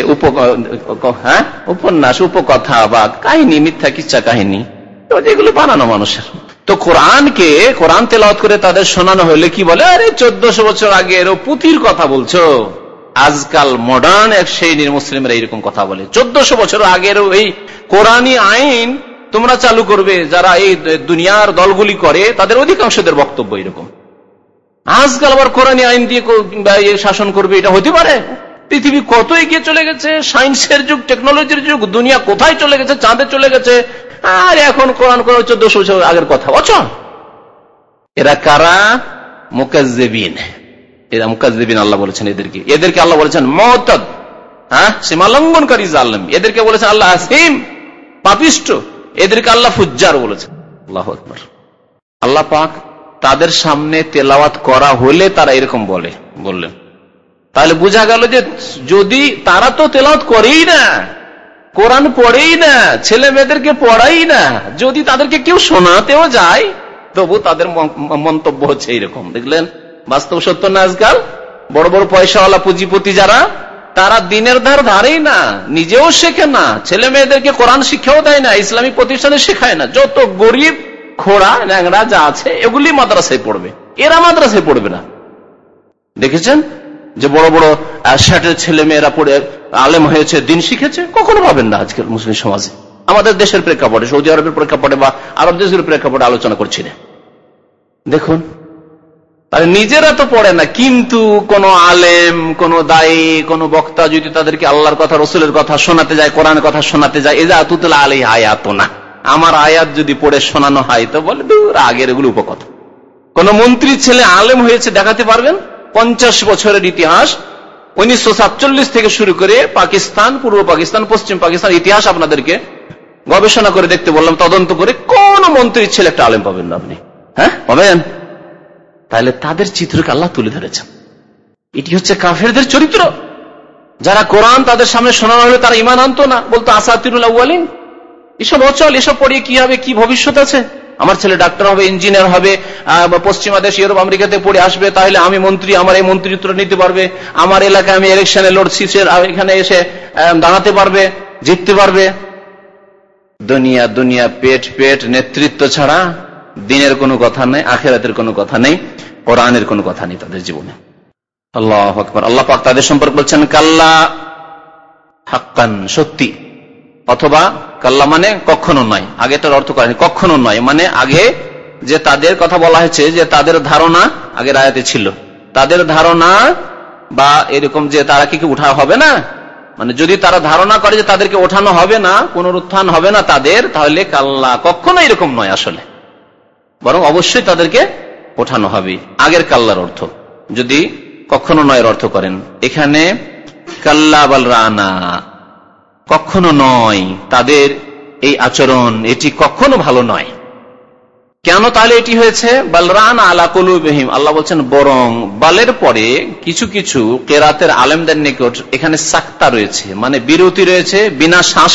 উপন্যাস, উপকথা বা কাহিনী, মিথ্যা কিচ্ছা কাহিনী, এগুলো বানানো মানুষের। তো কোরআন তেলাওয়াত করে তাদের শোনানো হলে কি বলে, আরে 1400 বছর আগের ও পুঁথির কথা বলছো। আজকাল মডার্ন এক শ্রেণীর মুসলিমরা এইরকম কথা বলে, 1400 বছর আগের এই কোরআনী আইন তোমরা চালু করবে। যারা এই দুনিয়ার দলগুলি করে তাদের অধিকাংশদের বক্তব্য এরকম। আজকাল আবার কোরআনী আইন দিয়ে শাসন করবে, এটা হতে পারে? পৃথিবী কত এগিয়ে চলে গেছে, সায়েন্সের যুগ, টেকনোলজির যুগ, দুনিয়া কোথায় চলে গেছে, চাঁদে চলে গেছে, আর এখন কোরআন 1400 বছর আগের কথা অচল। এরা কারা? মুকাজ্জিবিন। এরা মুকাজ্জিবিন আল্লাহ বলেছেন এদেরকে আল্লাহ বলেছেন মুতাদ, সীমা লঙ্ঘনকারী, জালিম। এদেরকে বলেছেন আল্লাহ আসিম, পাপিষ্ঠ। এদেরকে আল্লাহ ফুজ্জার বলেছেন। আল্লাহু আকবার। আল্লাহ পাক তাদের সামনে তেলাওয়াত করা হলে তারা এরকম বললেন। তাহলে বোঝা গেল যে যদি তারা তো তেলাওয়াত করেই না, কোরআন পড়েই না, ছেলে মেয়েদেরকে পড়াই না, যদি তাদেরকে কেউ শোনাতেও যায় তবু তাদের মন্তব্য হচ্ছে এইরকম। দেখলেন বাস্তব সত্য না? আজকাল বড় বড় পয়সাওয়ালা পুঁজিপতি যারা, তারা দিনের ধারেই না, নিজেও শেখে না, ছেলে মেয়েদেরকে কোরআন শিক্ষাও দেয় না, ইসলামিক প্রতিষ্ঠানে শেখায় না। যত গরিব খোড়া ন্যাংরা যা আছে এগুলি মাদ্রাসায় পড়বে, এরা মাদ্রাসায় পড়বে না। দেখেছেন যে বড় বড় শাটের ছেলে মেয়েরা পড়ে আলেম হয়েছে, দিন শিখেছে? কখনো পাবেন না আজকের মুসলিম সমাজে। আমাদের দেশের প্রেক্ষাপটে, সৌদি আরবের প্রেক্ষাপটে বা আরব দেশের প্রেক্ষাপটে আলোচনা করছি না। দেখুন, তাহলে নিজেরা তো পড়ে না, কিন্তু কোন আলেম, কোন দায়ী, কোন বক্তা যদি তাদেরকে আল্লাহর কথা, রসুলের কথা শোনাতে যায়, কোরআনের কথা শোনাতে যায়, এজা তুতলা আলাইহি আয়াতুনা, আমার আয়াত যদি পড়ে শোনানো হয় তো বলে দূর, আগের এগুলো উপকথা। কোন মন্ত্রীর ছেলে আলেম হয়েছে দেখাতে পারবেন? 50 বছরের ইতিহাস, 1947 থেকে শুরু করে পাকিস্তান, পূর্ব পাকিস্তান, পশ্চিম পাকিস্তান ইতিহাস আপনাদেরকে গবেষণা করে দেখতে বললাম, তদন্ত করে, কোন মন্ত্রীর ছেলে একটা আলেম পাবেন না আপনি। পাবেন? তাহলে তাদের চিত্রকে আল্লাহ তুলে ধরেছেন। এটি হচ্ছে কাফেরদের চরিত্র। যারা কোরআন তাদের সামনে শোনানো হলে তারা ঈমান আনতো না, বলতো আসাতিরুল আউয়ালিন, এসব অচল, এসব পড়িয়ে কি হবে, কি ভবিষ্যৎ আছে? আমার ছেলে ডাক্তার হবে, ইঞ্জিনিয়ার হবে, পশ্চিমা দেশ, ইউরোপ আমেরিকাতে পড়ে আসবে, তাহলে আমি মন্ত্রী, আমার এই মন্ত্রিত্ব নিতে পারবে, আমার এলাকায় আমি ইলেকশনে লড়ছি, এখানে এসে দাঁড়াতে পারবে, জিততে পারবে। দুনিয়া দুনিয়া, পেট পেট, নেতৃত্ব ছাড়া দিনের কোনো কথা নেই, আখিরাতের কোনো কথা নেই, কোরআনের কোনো কথা নেই তাদের জীবনে। আল্লাহু আকবার। আল্লাহ পাক তাদের সম্পর্কে বলছেন কাল্লা হাক্কান, সত্যি, অথবা কাল্লা মানে কখনো নয়, আগেটার অর্থ করেনি, কখনো নয় মানে আগে যে তাদের কথা বলা হয়েছে, যে তাদের ধারণা আগের আয়াতে ছিল, তাদের ধারণা বা এরকম যে তারা কি উঠা হবে না, মানে যদি তারা ধারণা করে যে তাদেরকে ওঠানো হবে না, পুনরুত্থান হবে না তাদের, তাহলে কাল্লা, কখনো এরকম নয় আসলে, বরং অবশ্যই তাদেরকে ওঠানো হবে। আগের কাল্লার অর্থ যদি কখনো নয়ের অর্থ করেন, এখানে কাল্লা বাল রানা, কখনো নয় তাদের এই আচরণ, এটি কখনো ভালো নয়। কেন তাহলে এটি হয়েছে? বালরান আলা কুলুবিহিম, আল্লাহ বলছেন বরং, বালের পরে কিছু কিছু কেরাতের আলেমদের নিকট এখানে সাক্তা রয়েছে, মানে বিরতি রয়েছে, বিনা শ্বাস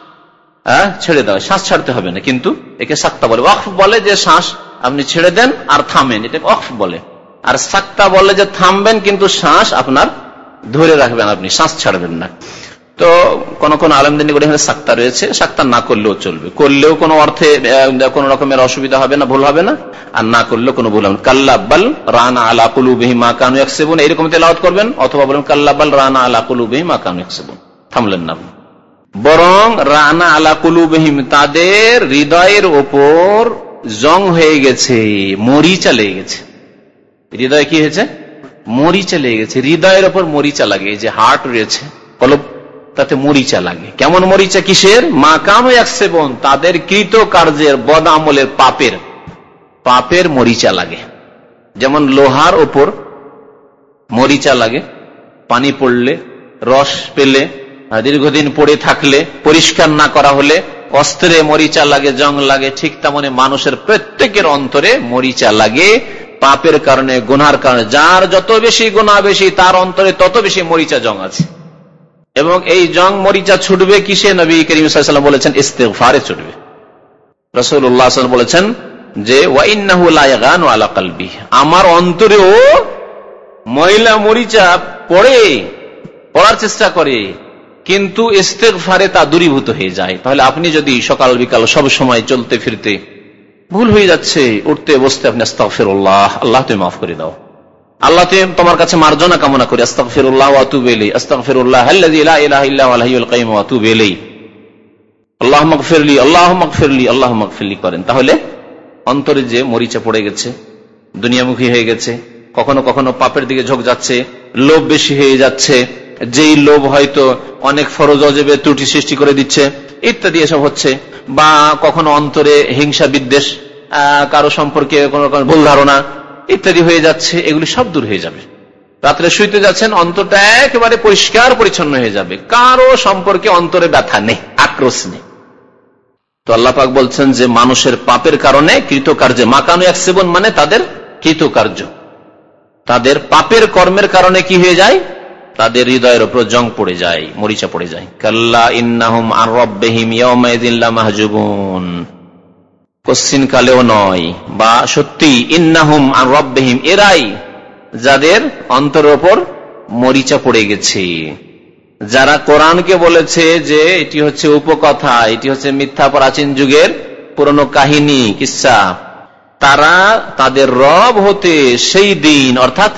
ছেড়ে দেওয়া, শ্বাস ছাড়তে হবে না, কিন্তু একে সাক্তা বলে। ওয়াকফ বলে যে শ্বাস আপনি ছেড়ে দেন আর থামেন, এটা ওয়াকফ বলে। আর সাক্তা বলে যে থামবেন কিন্তু শ্বাস আপনার ধরে রাখবেন, আপনি শ্বাস ছাড়বেন না। তো কোন কোন আলেমদের নিকট এখানে সাক্তা রয়েছে, সাক্তা না করলেও চলবে, করলেও কোনো অর্থে কোন রকমের অসুবিধা হবে না, ভুল হবে না, আর না করলেও কোনো ভুল হবে না। কাল্লা বাল রানা আলা কুলুবিহিম মা কানু ইয়াকসিবুন, এরকম তেলাওয়াত করবেন, অথবা বলেন কাল্লা বাল রানা আলা কুলুবিহিম মা কানু ইয়াকসিবুন, থামলেন না, বরং রানা আলা কুলুবিহিম, তাদের হৃদয়ের ওপর জং হয়ে গেছে, মরিচা লেগে গেছে। হৃদয় কি হয়েছে? মরিচা লেগে গেছে। হৃদয়ের ওপর মরিচা লাগে, যে হার্ট রয়েছে, কলব, তাতে মরিচা লাগে। কেমন মরিচা? কিসের? মা কানু ইয়াকসিবুন, তাদের কৃত কার্যের, বদ আমলের, পাপের মরিচা লাগে। যেমন লোহার ওপর মরিচা লাগে, পানি পড়লে, রস পেলে, দীর্ঘদিন পড়ে থাকলে, পরিষ্কার না করা হলে অস্ত্রে মরিচা লাগে, জং লাগে। ঠিক তেমনি মানুষের প্রত্যেকের অন্তরে মরিচা লাগে পাপের কারণে, গুনার কারণে। যার যত বেশি গুনাহ বেশি, তার অন্তরে তত বেশি মরিচা জং আছে। এবং এই জং মরিচা ছুটবে কিসে? নবী করিম সাল্লাল্লাহু আলাইহি ওয়াসাল্লাম বলেছেন ইস্তিগফারে ছুটবে। রাসূলুল্লাহ সাল্লাল্লাহু আলাইহি ওয়াসাল্লাম বলেছেন যে ওয়া ইন্নাহু লা ইয়াগানু আলা কলবি, আমার অন্তরেও ময়লা মরিচা পড়ার চেষ্টা করে, কিন্তু ইস্তিগফারে তা দূরীভূত হয়ে যায়। তাহলে আপনি যদি সকাল বিকাল সব সময় চলতে ফিরতে ভুল হয়ে যাচ্ছে, উঠতে বসতে আপনি আস্তাগফিরুল্লাহ, আল্লাহ তুমি মাফ করে দাও, আল্লাহ তোমার কাছে মার্জনা কামনা করি, আস্তাগফিরুল্লাহ ওয়া আতুবু ইলাইহি, আস্তাগফিরুল্লাহ আল্লাযী লা ইলাহা ইল্লা হুয়াল হাইয়ুল কাইয়্যুম ওয়া আতুবু ইলাইহি, আল্লাহুম্মা গফিরলি আল্লাহুম্মা গফিরলি আল্লাহুম্মা গফিরলি করেন। তাহলে অন্তরে যে মরিচা পড়ে গেছে, দুনিয়ামুখী হয়ে গেছে, কখনো কখনো পাপের দিকে ঝোঁক যাচ্ছে, লোভ বেশি হয়ে যাচ্ছে, যেই লোভ হয়তো অনেক ফরজ ওয়াজিবে ত্রুটি সৃষ্টি করে দিচ্ছে ইত্যাদি, এসব হচ্ছে। বা কখনো অন্তরে হিংসা বিদ্বেষ, কারো সম্পর্কে কোনো ভুল ধারণা ইত্যাদি হয়ে যাচ্ছে, এগুলি সব দূর হয়ে যাবে। রাত্রে শুইতে যাচ্ছেন, অন্তরটা একেবারে পরিষ্কার পরিচ্ছন্ন হয়ে যাবে, কারো সম্পর্কে অন্তরে ব্যথা নেই, আক্রোশ নেই। তো আল্লাহ পাক বলছেন যে মানুষের পাপের কারণে কৃতকার্যে, মাকানু ইয়াকসিবুন মানে তাদের কৃতকার্য, তাদের পাপের কর্মের কারণে কি হয়ে যায়? তাদের হৃদয়ের উপর জং পড়ে যায়, মরিচা পড়ে যায়। কাল্লা ইন্নাহুম আন রাব্বিহিম ইয়াওমাইযিন লামাহজুবুন, কোশ্চিন কালেও নয় বা সত্যি, ইন্নাহুম আন রাব্বিহিম, এরাই যাদের অন্তরের উপর মরিচা পড়ে গেছে। যারা কোরআনকে বলেছে যে এটি হচ্ছে উপকথা, এটি হচ্ছে মিথ্যা প্রাচীন যুগের পুরনো কাহিনী, কিসসা, তারা তাদের রব হতে সেই দিন অর্থাৎ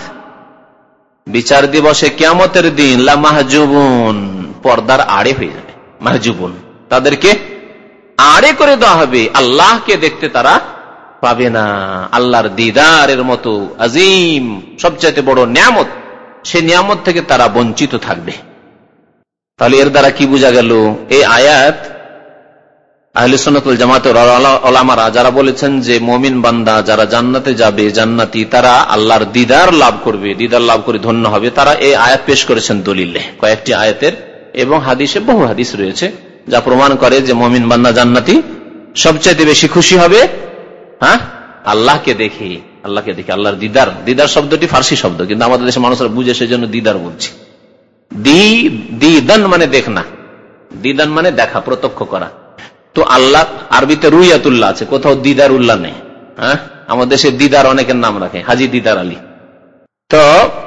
বিচার দিবসে, কিয়ামতের দিন, লামাহজুবুন, পর্দার আড়ে হয়ে যাবে। মাহজুবুন, তাদেরকে আড়ে করে দেওয়া হবে, আল্লাহকে দেখতে তারা পাবে না। আল্লাহর দিদারের মতো আজিম, সবচাইতে বড় নিয়ামত, সে নিয়ামত থেকে তারা বঞ্চিত থাকবে। তাহলে এর দ্বারা কি বোঝা গেল? এই আয়াত আহলে সুন্নাত ওয়াল জামাতের উলামারা যারা বলেছেন যে মুমিন বান্দা যারা জান্নাতে যাবে, জান্নাতি, তারা আল্লাহর দিদার লাভ করবে, দিদার লাভ করে ধন্য হবে, তারা এই আয়াত পেশ করেছেন দলিলে, কয়েকটি আয়াতের এবং হাদিসে, বহু হাদিস রয়েছে যা প্রমাণ করে যে মুমিন বান্দা জান্নাতি সবচাইতে বেশি খুশি হবে আল্লাহকে দেখে, আল্লাহকে দেখে। আল্লাহর দিদার, দিদার শব্দটি ফার্সি শব্দ, কিন্তু আমাদের দেশের মানুষরা বুঝে সেজন্য দিদার বলছি। দিদান মানে দেখ না, দিদান মানে দেখা, প্রত্যক্ষ করা। তো আল্লাহ আরবিতে রুইয়াতুল্লাহ আছে, কোথাও দিদার উল্লাহ নেই। আমাদের দেশে দিদার অনেকের নাম রাখে, হাজি দিদার আলী। তো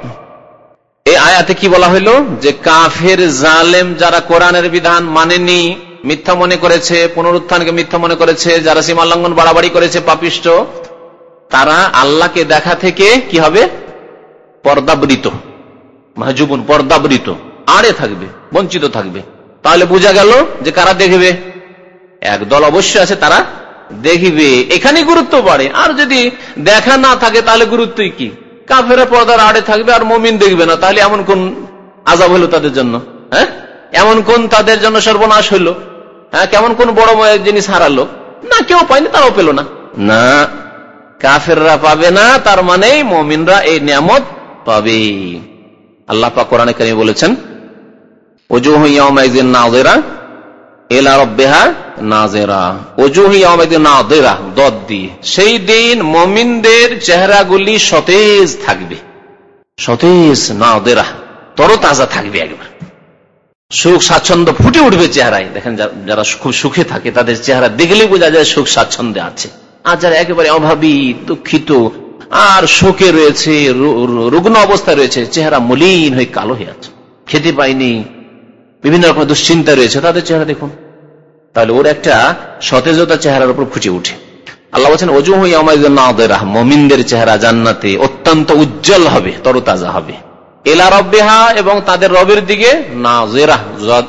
এই আয়াতে কি বলা হইল? যে কাফের জালেম যারা কোরআনের বিধান মানেনি, মিথ্যা মনে করেছে, পুনরুত্থানকে মিথ্যা মনে করেছে, যারা সীমা লঙ্ঘন বাড়াবাড়ি করেছে, পাপিষ্ট, তারা আল্লাহকে দেখা থেকে কি হবে? পর্দাবৃত, মাহজুবুন, পর্দাবৃত, আড়ে থাকবে, বঞ্চিত থাকবে। তাহলে বোঝা গেল যে কারা দেখবে? একদল অবশ্যই আছে, তারা দেখবে, এখানে গুরুত্ব বাড়ে। আর যদি দেখা না থাকে তাহলে গুরুত্বই কি? কাফেরা পর্দার আড়ে থাকবে আর মুমিন দেখবে না, তাহলে এমন কোন আযাব হলো তাদের জন্য? এমন কোন তাদের জন্য সর্বনাশ হইল? কেমন কোন বড় জিনিস হারালো? না, কেউ পায়নি, তারাও পেল না। না, কাফেররা পাবে না, তার মানে মুমিনরা এই নিয়ামত পাবে। আল্লাহ পাক কোরআনে কারিমে বলেছেন ওজুহু ইয়াওমাইযিন নাযিরা ইলা রাব্বিহা নাযিরা, ওজুহু ইয়াওমাইযিন নাযিরা, দদ দিয়ে। সেই দিন মুমিনদের চেহারাগুলি সতেজ থাকবে, সতেজ, নাযিরা, তরতাজা থাকবে, একবার সুখ স্বাচ্ছন্দ্য ফুটে উঠবে চেহারায়। দেখেন যারা খুব সুখে থাকে তাদের চেহারা দেখলে বোঝা যায় সুখ স্বাচ্ছন্দ্যে আছে। আর যারা একেবারে অভাবী, দুঃখিত আর শোকে রয়েছে, রুগ্ন অবস্থায় রয়েছে, চেহারা মলিন হয়ে কালো হয়ে আছে, খেতে পায়নি, বিভিন্ন রকম দুশ্চিন্তা রয়েছে, তাদের চেহারা দেখুন। তাহলে ওর একটা সতেজতা চেহারার উপর ফুটে উঠে। আল্লাহ বলছেন ওজুহু ইয়াওমাইযিন নাযিরা, মুমিনদের চেহারা জান্নাতে অত্যন্ত উজ্জ্বল হবে, তরতাজা হবে। ইলা রাব্বিহা, এবং তাদের রবের দিকে, নাযিরা,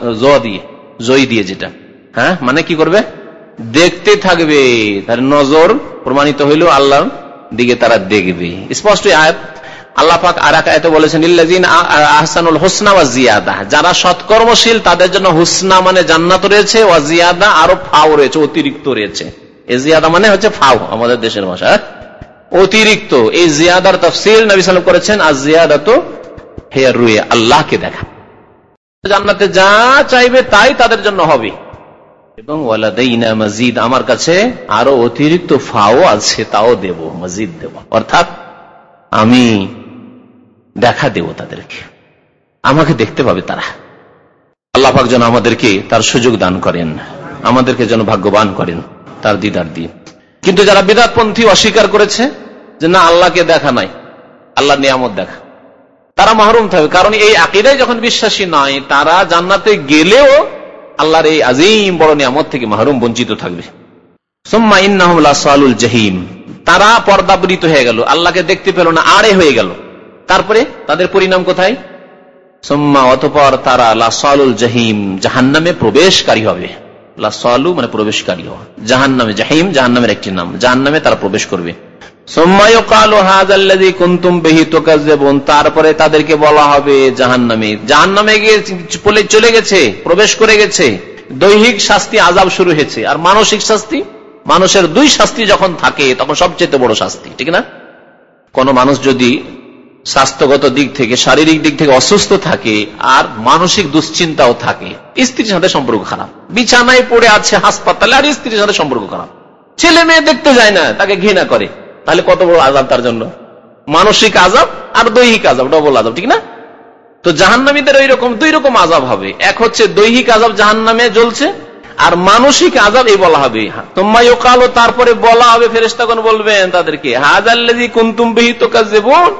জয় দিয়ে, যেটা মানে কি করবে? দেখতে থাকবে। তার নজর প্রমাণিত হইল আল্লাহর দিকে, তারা দেখবে। স্পষ্ট আয়াত। আল্লাহ পাক আর এক আয়াতে বলেছেন ইল্লাযিনা আহসানুল হুসনা ওয়া জিয়াদা, যারা সৎকর্মশীল তাদের জন্য হুসনা মানে জান্নাত রয়েছে, ওয়া জিয়াদা, আরো ফাও রয়েছে, অতিরিক্ত রয়েছে। এই জিয়াদা মানে হচ্ছে ফাও, আমাদের দেশের ভাষা, অতিরিক্ত। এই জিয়াদার তাফসীর নবী সাল্লাল্লাহু আলাইহি ওয়াসাল্লাম করেছেন আয-জিয়াদাতু হে রুয়ে আল্লাহকে দেখা। জান্নাতে যা চাইবে তাই তাদের জন্য হবে। এবং ওয়ালাদাইনা মাজিদ, আমার কাছে আরো অতিরিক্ত ফাও আছে, তাও দেব, মজিদ দেব, অর্থাৎ আমি দেখা দেব তাদেরকে, আমাকে দেখতে পাবে তারা। আল্লাহ পাক যেন আমাদেরকে তার সুযোগ দান করেন, আমাদেরকে যেন ভাগ্যবান করেন তার দিদার দিয়ে। কিন্তু যারা বিদআতপন্থী অস্বীকার করেছে যে না আল্লাহকে দেখা নাই, আল্লাহর নিয়ামত দেখা, তারা মাহরুম থাকবে। কারণ এই আকীদায় যখন বিশ্বাসী নয়, তারা জান্নাতে গেলেও আল্লাহর এই আজিম বড় নিয়ামত থেকে মাহরুম, বঞ্চিত থাকবে। সুম্মা ইন্নাহুম লাসালুল জাহিম, তারা পর্দাবৃত হয়ে গেল, আল্লাহকে দেখতে পেল না, আড়ে হয়ে গেল। তারপরে তাদের পরিণাম কোথায়? সুম্মা, অতঃপর তারা লাসালুল জাহিম, জাহান্নামে প্রবেশকারী হবে। লাসালু মানে প্রবেশকারী হওয়া, জাহান্নামে, জাহিম জাহান্নামের একটি নাম, জাহান্নামে তারা প্রবেশ করবে। সুম্মা ইউকালু হাযাল্লাযী কুনতুম বিহি তুকাজ্জিবুন, তারপরে তাদেরকে বলা হবে জাহান্নামে, জাহান্নামে গিয়ে চলে গেছে, প্রবেশ করে গেছে, দৈহিক শাস্তি আযাব শুরু হয়েছে। আর মানসিক শাস্তি, মানুষের দুই শাস্তি যখন থাকে তখন সবচেয়ে বড় শাস্তি, ঠিক না? কোন মানুষ যদি স্বাস্থ্যগত দিক থেকে, শারীরিক দিক থেকে অসুস্থ থাকে আর মানসিক দুশ্চিন্তাও থাকে, স্ত্রীর সাথে সম্পর্ক খারাপ, বিছানায় পড়ে আছে হাসপাতালে আর স্ত্রীর সাথে সম্পর্ক খারাপ, ছেলে মেয়ে দেখতে যায় না, তাকে ঘৃণা করে, তাহলে কত বড় আযাব তার জন্য, মানসিক আযাব আর দৈহিক আযাব, ডবল আযাব, ঠিক না? তো জাহান্নামীদের ওই রকম দুই রকম আযাব হবে, এক হচ্ছে দৈহিক আযাব জাহান্নামে জ্বলছে, আর মানসিক আযাব এই বলা হবে। তুম্মা ইউকালু, তারপরে বলা হবে, ফেরেশতাগণ বলবেন তাদেরকে, হাযাল্লাযী কুনতুম বিহি তুকাজ্জিবুন,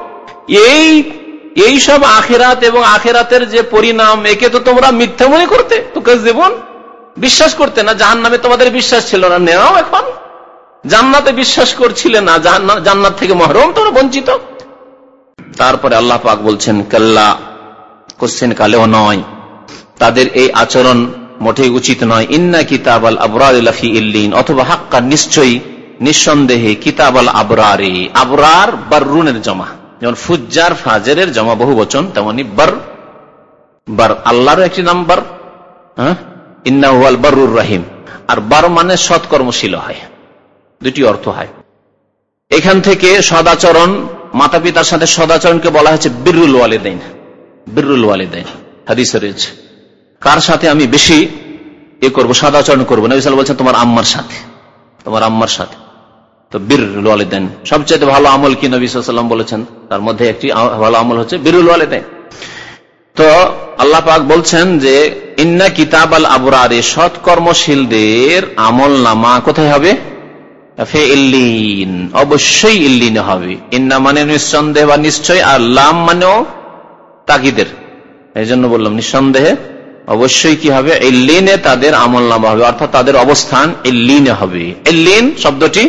এই সব আখিরাত এবং আখিরাতের যে পরিণাম, একে তো তোমরা মিথ্যা মনে করতে, তুকাজ্জিবুন, বিশ্বাস করতে না, জাহান্নামে তোমাদের বিশ্বাস ছিল না, নেও এখন, জান্নাতে বিশ্বাস করছিলে না, জান্নাত থেকে মাহরুম, তোমরা বঞ্চিত। তারপরে আল্লাহ পাক বলছেন, কাল্লা, কোশ্চেন কালেও নয়, তাদের এই আচরণ মোটেই উচিত নয়। ইন্না কিতাবাল আবরার লাফি ইল্লিন, অথবা হাক্কা, নিশ্চয়ই, নিঃসন্দেহে, কিতাবাল আবরারে, আবরার বাররুনের জমা, যেমন ফুজ্জার ফাজেরের জমা বহু বচন, তেমনি বার, বার আল্লাহর একটি নাম বার, ইন্নাহু হুয়াল বাররুর রহিম। আর বার মানে সৎকর্মশীল হয়, দুটি অর্থ হয়। এখান থেকে সদাচরণ, মাতা পিতার সাথে সদাচরণকে বলা হয়েছে বিররুল ওয়ালিদাইন, বিররুল ওয়ালিদাইন হাদিসে রয়েছে। কার সাথে আমি বেশি করবো, সদাচরণ করবো? নবী সাল্লাল্লাহু আলাইহি ওয়াসাল্লাম বলছেন তোমার আম্মার সাথে, তোমার আম্মার সাথে। তো বিররুল ওয়ালিদাইন সবচেয়ে ভালো আমল কি নবী সাল্লাল্লাহু আলাইহি ওয়াসাল্লাম বলেছেন, তার মধ্যে একটি ভালো আমল হচ্ছে বিররুল ওয়ালিদাইন। তো আল্লাহ পাক বলছেন যে ইন্না কিতাবাল আবরারে, সৎকর্মশীলদের আমল নামা কোথায় হবে? ফি ইল্লিন, অবশ্যই ইল্লিনে হবে। ইন্না মানে নিঃসন্দেহ বা নিশ্চয়, আর লাম মানেও তাকিদের, এই জন্য বললাম নিঃসন্দেহে, অবশ্যই কি হবে? ইল্লিনে তাদের আমল নামা হবে, অর্থাৎ তাদের অবস্থান ইল্লিনে হবে। ইল্লিন শব্দটি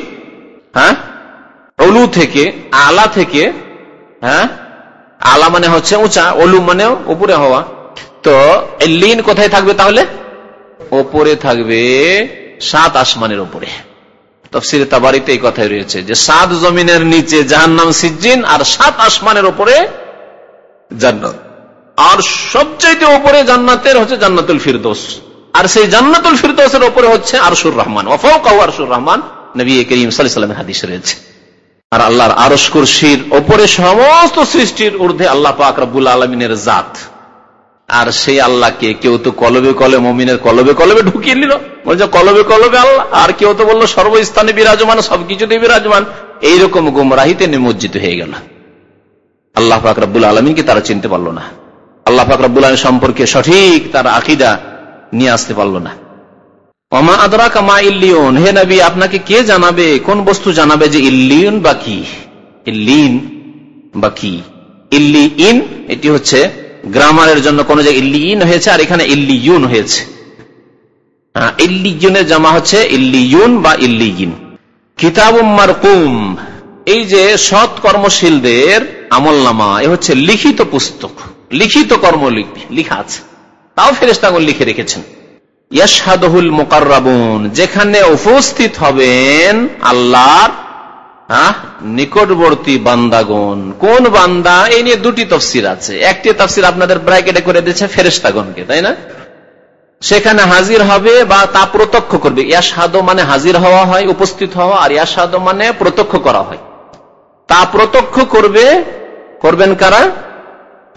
উলু থেকে, আলা থেকে, আলা মানে হচ্ছে উঁচা, উলু মানে উপরে হওয়া। তো ইল্লিন কোথায় থাকবে তাহলে? ওপরে থাকবে, 7 আসমানের উপরে। তাফসীরে তাবারিতে এই কথাই রয়েছে যে 7 জমিনের নিচে জাহান্নাম সিজ্জিন, আর 7 আসমানের উপরে জান্নাত। আর সবচাইতে উপরে জান্নাতের হচ্ছে জান্নাতুল ফিরদৌস, আর সেই জান্নাতুল ফিরদৌসের উপরে হচ্ছে আরশুর রহমান, ওয়া ফাওকাহু আরশুর রহমান, নবী করিম সাল্লাল্লাহু আলাইহি ওয়াসাল্লামের হাদিসে রয়েছে। আর আল্লাহর আরশ কুরসির উপরে সমস্ত সৃষ্টির ঊর্ধ্বে আল্লাহ পাক রব্বুল আলামিনের জাত। আর সেই আল্লাহকে কেউ তো কলবে কলবে, মুমিনের কলবে কলবে ঢুকিয়ে নিল, বলছে কলবে কলবে আল্লাহ, আর কেউ তো বললো সর্বস্থানে বিরাজমান, সবকিছুতে বিরাজমান। এইরকম গুমরাহিতে নিমজ্জিত হয়ে গেল। আল্লাহ পাক রব্বুল আলামিনকে তারা চিনতে পারলো না, আল্লাহ পাক রব্বুল আলামিন সম্পর্কে সঠিক তারা আকীদা নিয়ে আসতে পারলো না। ওমা আদরাকা মা ইল্লিয়ুন, হে নবী আপনাকে কে জানাবে, কোন বস্তু জানাবে যে ইল্লিয়ুন বা কি? ইল্লিন বা কি? ইল্লিইন এটি হচ্ছে গ্রামারের জন্য কোন জায়গায় ইল্লিইন হয়েছে, আর এখানে ইল্লিয়ুন হয়েছে। ইল্লিয়ুনের জামা হচ্ছে ইল্লিয়ুন বা ইল্লিয়িন। কিতাবুম মারকুম, এই যে সৎ কর্মশীলদের আমলনামা, এ হচ্ছে লিখিত পুস্তক, লিখিত কর্মলিপি লেখা আছে, তাও ফেরেশতাগণ লিখে রেখেছেন। ইয়াশহাদুহুল মুকাররাবুন, যেখানে উপস্থিত হবেন আল্লাহর নিকটবর্তী বান্দাগণ। কোন বান্দা, এই নিয়ে দুটি তাফসীর আছে। একটি তাফসীর আপনাদের ব্র্যাকেটে করে দিয়েছে ফেরেশতাগণকে, তাই না? সেখানে হাজির হবে বা তা প্রত্যক্ষ করবে। ইয়াশহাদু মানে হাজির হওয়া হয়, উপস্থিত হওয়া, আর ইয়াশহাদু মানে প্রত্যক্ষ করা হয়। তা প্রত্যক্ষ করবেন কারা?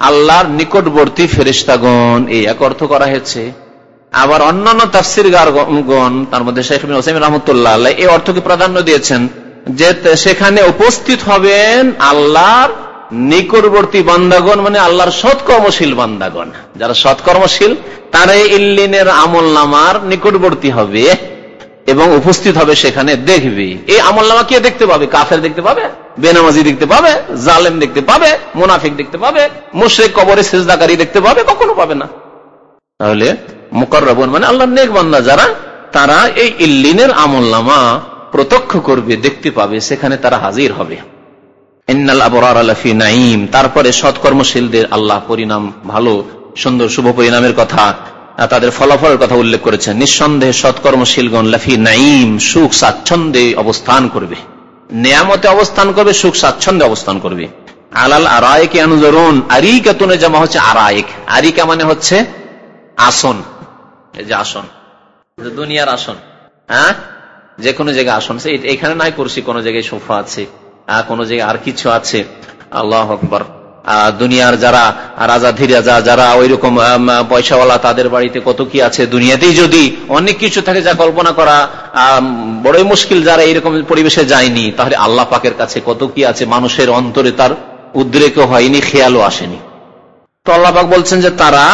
আল্লাহর নিকটবর্তী ফেরেশতাগণ, এই এক অর্থ করা হয়েছে। আবার অন্যান্য তাফসীরকারগণ, তার মধ্যে শেখ ইবনে উসাইমিন রাহমাতুল্লাহ আলাইহি এই অর্থকে প্রাধান্য দিয়েছেন যে সেখানে উপস্থিত হবেন আল্লাহর নিকটবর্তী বান্দাগণ, মানে আল্লাহর সৎকর্মশীল বান্দাগণ। যারা সৎকর্মশীল তারা ইল্লিনের আমলনামার নিকটবর্তী হবে এবং উপস্থিত হবে, সেখানে দেখবে। এই আমলনামা কে দেখতে পাবে? কাফের দেখতে পাবে, বেনামাজি দেখতে পাবে, জালেম দেখতে পাবে, মুনাফিক দেখতে পাবে, মুশরিক কবরে সিজদাকারী দেখতে পাবে? কখনো পাবে না। তাহলে মুকাররাবুন মানে আল্লাহর নেক বান্দা যারা, তারা এই ইল্লিনের আমলনামা প্রত্যক্ষ করবে, দেখতে পাবে, সেখানে তারা হাজির হবে। ইন্নাল আবরারা লাফি নাঈম, তারপরে সৎকর্মশীলদের আল্লাহ পরিণাম, ভালো সুন্দর শুভ পরিণামের কথা, তাদের ফলাফলের কথা উল্লেখ করেছেন। নিঃসন্দেহে সৎকর্মশীলগণ লাফি নাঈম, সুখ স্বাচ্ছন্দ্যে অবস্থান করবে, নিয়ামতে অবস্থান করবে, সুখ স্বাচ্ছন্দ্যে অবস্থান করবে। আলাল আরাইকি ইয়ানজুরুন, আরিকাতুনে জামা হচ্ছে আরাইক। আরিকা মানে হচ্ছে আসন, এই যে আসন, দুনিয়ার আসন, হ্যাঁ, যে কোনো জায়গায় আসন। এখানে নাই কুরসি, কোন জায়গায় সোফা আছে, কোন জায়গায় আর কিছু আছে। আল্লাহু আকবার। দুনিয়ার যারা রাজা ধীরাজা, যারা ওইরকম পয়সাওয়ালা, তাদের বাড়িতে কত কি আছে। দুনিয়াতেই যদি অনেক কিছু থাকে যা কল্পনা করা বড়ই মুশকিল, যারা এইরকম পরিবেশে যায়নি, তাহলে আল্লাহ পাকের কাছে কত কি আছে মানুষের অন্তরে তার উদ্রেক হয়নি, খেয়ালও আসেনি। তো আল্লাহ পাক বলছেন যে তারা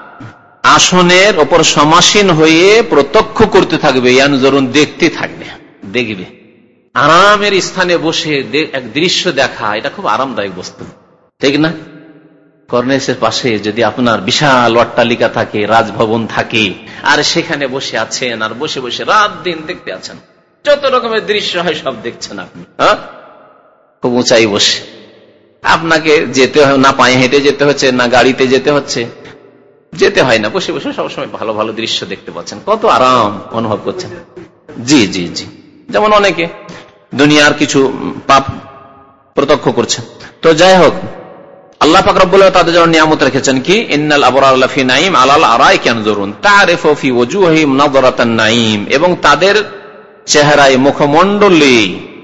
আসনের ওপর সমাসীন হয়ে প্রত্যক্ষ করতে থাকবে, ইয়ানজুরুন দেখতে থাকবে, দেখবে। আরামের স্থানে বসে এক দৃশ্য দেখা, এটা খুব আরামদায়ক বস্তু, ঠিক না? কর্নেসের পাশে যদি আপনার বিশাল অট্টালিকা থাকে, রাজভবন থাকে, আর সেখানে বসে আছেন, আর বসে বসে রাত দিন দেখতে আছেন, যত রকমের দৃশ্য হয় সব দেখছেন আপনি, হ্যাঁ, খুব উঁচাই বসে। আপনাকে যেতে হয় না, পায়ে হেঁটে যেতে হচ্ছে, না গাড়িতে যেতে হচ্ছে, যেতে হয় না, বসে বসে সবসময় ভালো ভালো দৃশ্য দেখতে পাচ্ছেন, কত আরাম অনুভব করছেন। জি জি জি, যেমন অনেকে দুনিয়ার কিছু পাপ প্রত্যক্ষ করছেন। তো যাই হোক, আল্লাহ পাক রব্বুল আলামিন তাদের জন্য নিয়ামত রেখেছেন কি, ইন্নাল আবরারা লাফি নাঈম আলাল আরাইকি ইয়ানজুরুন তারিফু ফি ওয়াজুহিহিম নাযরাতান নাঈম, এবং তাদের চেহারায়, মুখমণ্ডলে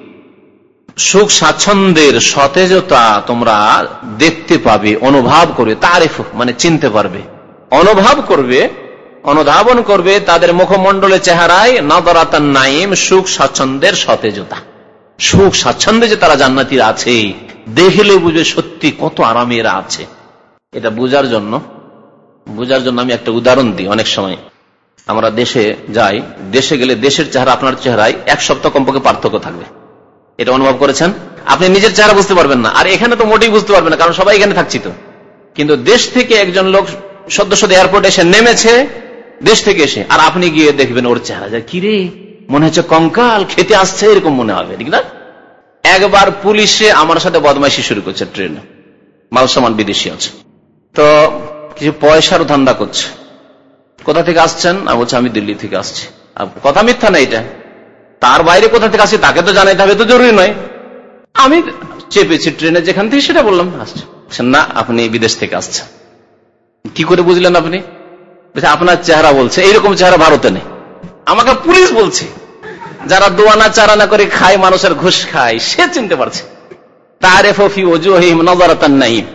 সুখ স্বাচ্ছন্দ্যের সতেজতা তোমরা দেখতে পাবে, অনুভব করবে। তারিফ মানে চিনতে পারবে, অনুভব করবে, অনুধাবন করবে তাদের মুখমণ্ডলে, চেহারায় নাযরাতান নাঈম, সুখ স্বাচ্ছন্দ্যের সতেজতা, সুখ স্বাচ্ছন্দ্যে যে তারা জান্নাতীরা আছে, দেখলে বুঝবে সত্যি কত আরামে এরা আছে। এটা বোঝার জন্য আমি একটা উদাহরণ দিই। অনেক সময় আমরা দেশে যাই, দেশে গেলে দেশের চেহারা আপনার চেহারায় এক সপ্তাহ কমপক্ষে পার্থক্য থাকবে। এটা অনুভব করেছেন? আপনি নিজের চেহারা বুঝতে পারবেন না, আর এখানে তো মোটেই বুঝতে পারবেন না, কারণ সবাই এখানে থাকছি তো। কিন্তু দেশ থেকে একজন লোক সদ্য এয়ারপোর্টে এসে নেমেছে, দেশ থেকে এসে, আর আপনি গিয়ে দেখবেন ওর চেহারা, কি রে, মনে হচ্ছে কঙ্কাল খেতে আসছে, এরকম মনে হবে, ঠিক না? একবার পুলিশে আমার সাথে বদমাইশি শুরু করছে, ট্রেনে মাল সামান বিদেশি আছে, তো কিছু পয়সার ধান্দা করছে। কোথা থেকে আসছেন? বলছে আমি দিল্লি থেকে আসছি। কথা মিথ্যা না এটা, তার বাইরে কোথা থেকে আসছে তাকে তো জানাইতে হবে, তো জরুরি নয়। আমি চেপেছি ট্রেনে যেখান থেকে, সেটা বললাম আসছে। না, আপনি বিদেশ থেকে আসছেন। কি করে বুঝলেন আপনি? আপনার চেহারা বলছে, এইরকম চেহারা ভারতে নেই। আমাকে পুলিশ বলছে, যারা দোয়ানা চারানা করে খায়, মানুষের ঘুষ খায়, সে চিনতে পারছে। তারিফু ফি ওয়াজুহিহিম নাযরাতান নাঈম,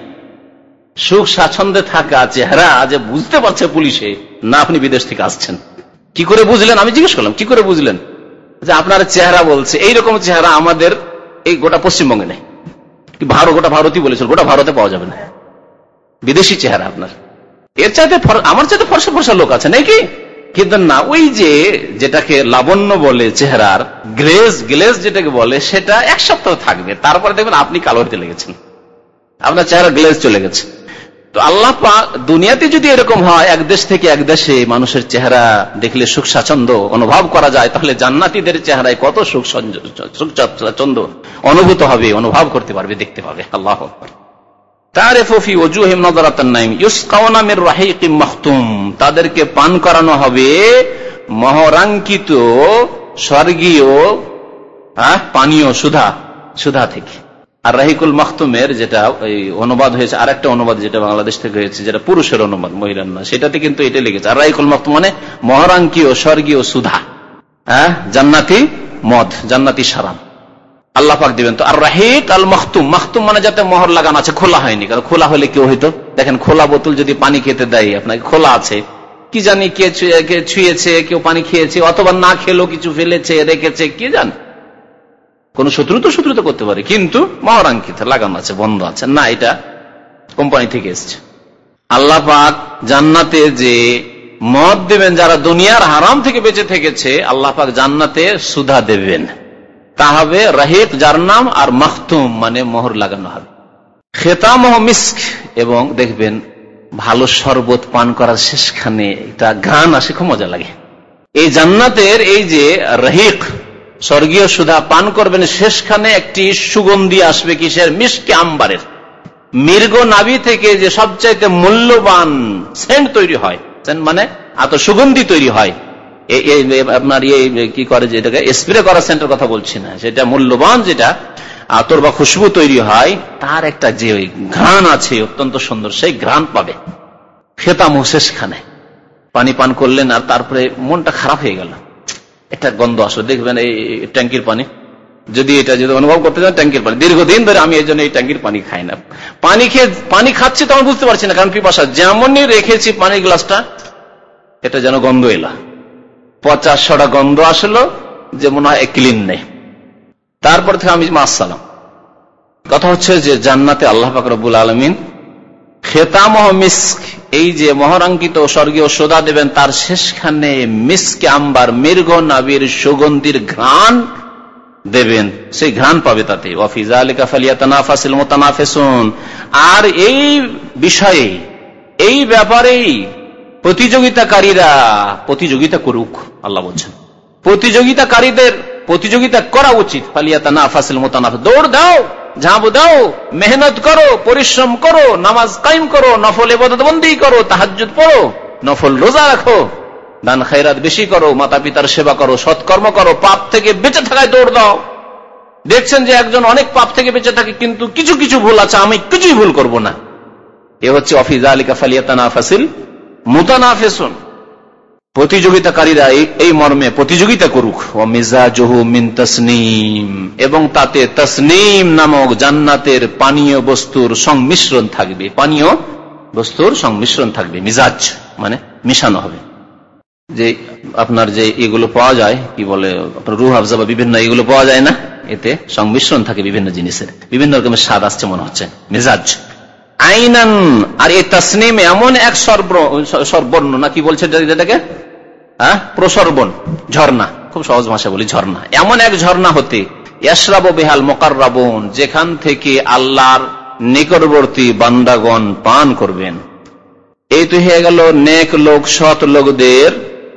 সুখ স্বাচ্ছন্দ্যে থাকা চেহারা যে বুঝতে পারছে পুলিশে, না আপনি বিদেশ থেকে আসছেন। কি করে বুঝলেন? আমি জিজ্ঞেস করলাম, কি করে বুঝলেন? যে আপনার চেহারা বলছে, এইরকম চেহারা আমাদের এই গোটা পশ্চিমবঙ্গে নেই। গোটা ভারতই বলেছিল, গোটা ভারতে পাওয়া যাবে না বিদেশি চেহারা আপনার। এর চাইতে আমার চাইতে ফর্সা ফর্সা লোক আছে নাকি? কিন্তু না, ওই যে যেটাকে লাবণ্য বলে চেহারার, গ্লেজ যেটাকে বলে, সেটা এক সপ্তাহ থাকবে, তারপরে দেখবেন আপনি কালো হতে লেগেছেন, আপনার চেহারা গ্লেজ চলে গেছে। তো আল্লাহ পাক দুনিয়াতে যদি এরকম হয়, এক দেশ থেকে এক দেশে মানুষের চেহারা দেখলে সুখ স্বাচ্ছন্দ্য অনুভব করা যায়, তাহলে জান্নাতীদের চেহারায় কত সুখ স্বাচ্ছন্দ্য অনুভূত হবে, অনুভব করতে পারবে, দেখতে পাবে। আল্লাহু আকবার। তারিফু ফি ওয়াজুহিহিম নাযরাতান নাঈম ইউসকাউনা মির রাহিকিম মাখতুম, তাদেরকে পান করানো হবে মহরাঙ্কিত স্বর্গীয় পানীয়, সুধা থেকে। আর রাহিকুল মাখতুমের যেটা অনুবাদ হয়েছে, আর একটা অনুবাদ যেটা বাংলাদেশ থেকে হয়েছে, যেটা পুরুষের অনুবাদ, মহিলার না, সেটাতে কিন্তু এটা লিখেছে। আর রাহিকুল মাখতুম মানে মহরাঙ্কিয় স্বর্গীয় সুধা, জান্নাতি মদ, জান্নাতি শরাব আল্লাহ পাক দিবেন। তো আর রাহিক আল মাখতুম, মাখতুম মানে যাতে মোহর লাগানো আছে, খোলা হয়নি, কারণ খোলা হলে কেউ হয়তো দেখেন খোলা বোতল যদি পানি খেতে দেয়, আপনাকে খোলা আছে, কি জানি কে ছুঁয়েছে, কেউ পানি খেয়েছে, অথবা না খেলো কিছু ফেলেছে রেখেছে, কি জানি, কোন শত্রু তো করতে পারে, কিন্তু মহরাঙ্কিত লাগানো আছে, বন্ধ আছে না, এটা কোম্পানি থেকে এসছে। আল্লাহ পাক জান্নাতে যে মদ দেবেন যারা দুনিয়ার হারাম থেকে বেঁচে থেকেছে, আল্লাহ পাক জান্নাতে সুধা দেবেন, তা হবে রাহিক যার নাম, আর মাখতুম মানে মোহর লাগানো হবে। খেতামহ মিস্ক, এবং দেখবেন ভালো শরবত পান করার শেষখানে এটা ঘ্রাণ আসে, খুব মজা লাগে। এই জান্নাতের এই যে রাহিক স্বর্গীয় সুধা পান করবেন, শেষখানে একটি সুগন্ধি আসবে, কিসের? মিস্কে আম্বারের। মৃগ নাভি থেকে যে সবচাইতে মূল্যবান সেন্ট তৈরি হয়, মানে এত সুগন্ধি তৈরি হয়, আপনার কি করে যেটাকে স্প্রে করা সেন্টের কথা বলছি না, সেটা মূল্যবান যেটা আতর বা খুশবু তৈরি হয়, তার একটা যে ঘ্রাণ আছে অত্যন্ত সুন্দর, সেই ঘ্রাণ পাবে খেতামহ শেষখানে। পানি পান করলেন আর তারপরে মনটা খারাপ হয়ে গেল, একটা গন্ধ আসলো, দেখবেন এই ট্যাঙ্কির পানি, যদি অনুভব করতে চান ট্যাঙ্কির পানি, দীর্ঘদিন ধরে আমি এই জন্য এই ট্যাঙ্কির পানি খাই না, পানি খাচ্ছি তখন বুঝতে পারছি না, কারণ পিপাসা, যেমনই রেখেছি পানির গ্লাসটা, এটা যেন গন্ধ এলো, 50-100টা গন্ধ আসলো, যে মনে হয় ক্লিন নেই। তারপর থেকে আমি মাসসালাম। কথা হচ্ছে যে জান্নাতে আল্লাহ পাক রব্বুল আলামিন খেতামহ মিস্ক, এই যে মহরাঙ্কিত স্বর্গীয় সোদা দেবেন, তার শেষখানে মিস্কে আম্বার, মৃগ নাভির সুগন্ধির ঘ্রাণ দেবেন, সেই ঘ্রাণ পাবে তাতে। ওয়া ফি যালিকা ফালিয়াতানাফাসিল মুতানাফিসুন। আর এই বিষয়ে, এই ব্যাপারেই প্রতিযোগিতাকারীরা প্রতিযোগিতা করুক, আল্লাহ বলছেন প্রতিযোগিতাকারীদের প্রতিযোগিতা করা উচিত। ফালিয়াতানাফাসিল মুতানাফিস, দৌড় দাও, ঝাঁপ দাও, মেহনত করো, পরিশ্রম করো, নামাজ কায়েম করো, নফল ইবাদত বন্দেগী করো, তাহাজ্জুদ পড়ো, নফল রোজা রাখো, দান খায়রাত বেশি করো, মাতা পিতার সেবা করো, সৎকর্ম করো, পাপ থেকে বেঁচে থাকায় দৌড় দাও। দেখছেন যে একজন অনেক পাপ থেকে বেঁচে থাকে, কিন্তু কিছু কিছু ভুল আছে, আমি কিছুই ভুল করব না, এ হচ্ছে ওয়া ফি যালিকা ফালিয়াতানাফাসিল মুতানাফিসুন। প্রতিযোগিতাকারীরা এই মর্মে প্রতিযোগিতা করুক। ওয়া মিজাজুহু মিন তাসনিম, এবং তাতে তাসনিম নামক জান্নাতের পানীয় বস্তুর সংমিশ্রণ থাকবে, পানীয় বস্তুর সংমিশ্রণ থাকবে। মিজাজ মানে মিশানো হবে, যে আপনার যে এগুলো পাওয়া যায়, কি বলে আপনার রুহ আফজা বা বিভিন্ন এগুলো পাওয়া যায় না, এতে সংমিশ্রণ থাকে বিভিন্ন জিনিসের, বিভিন্ন রকমের স্বাদ আসছে মনে হচ্ছে, মিজাজ। আইনান, আর এই তাসনিম এমন এক সর্বর্ণ না, কি বলছে যেটাকে প্রসর্বণ, ঝর্ণা, খুব সহজ ভাষা বলি, ঝর্ণা, এমন এক ঝর্ণা হতে ইয়াশরাবু বিহাল মুকাররাবুন, যেখান থেকে আল্লাহর নিকটবর্তী বান্দাগণ পান করবেন। এই তো হয়ে গেল নেক লোক, সৎ লোকদের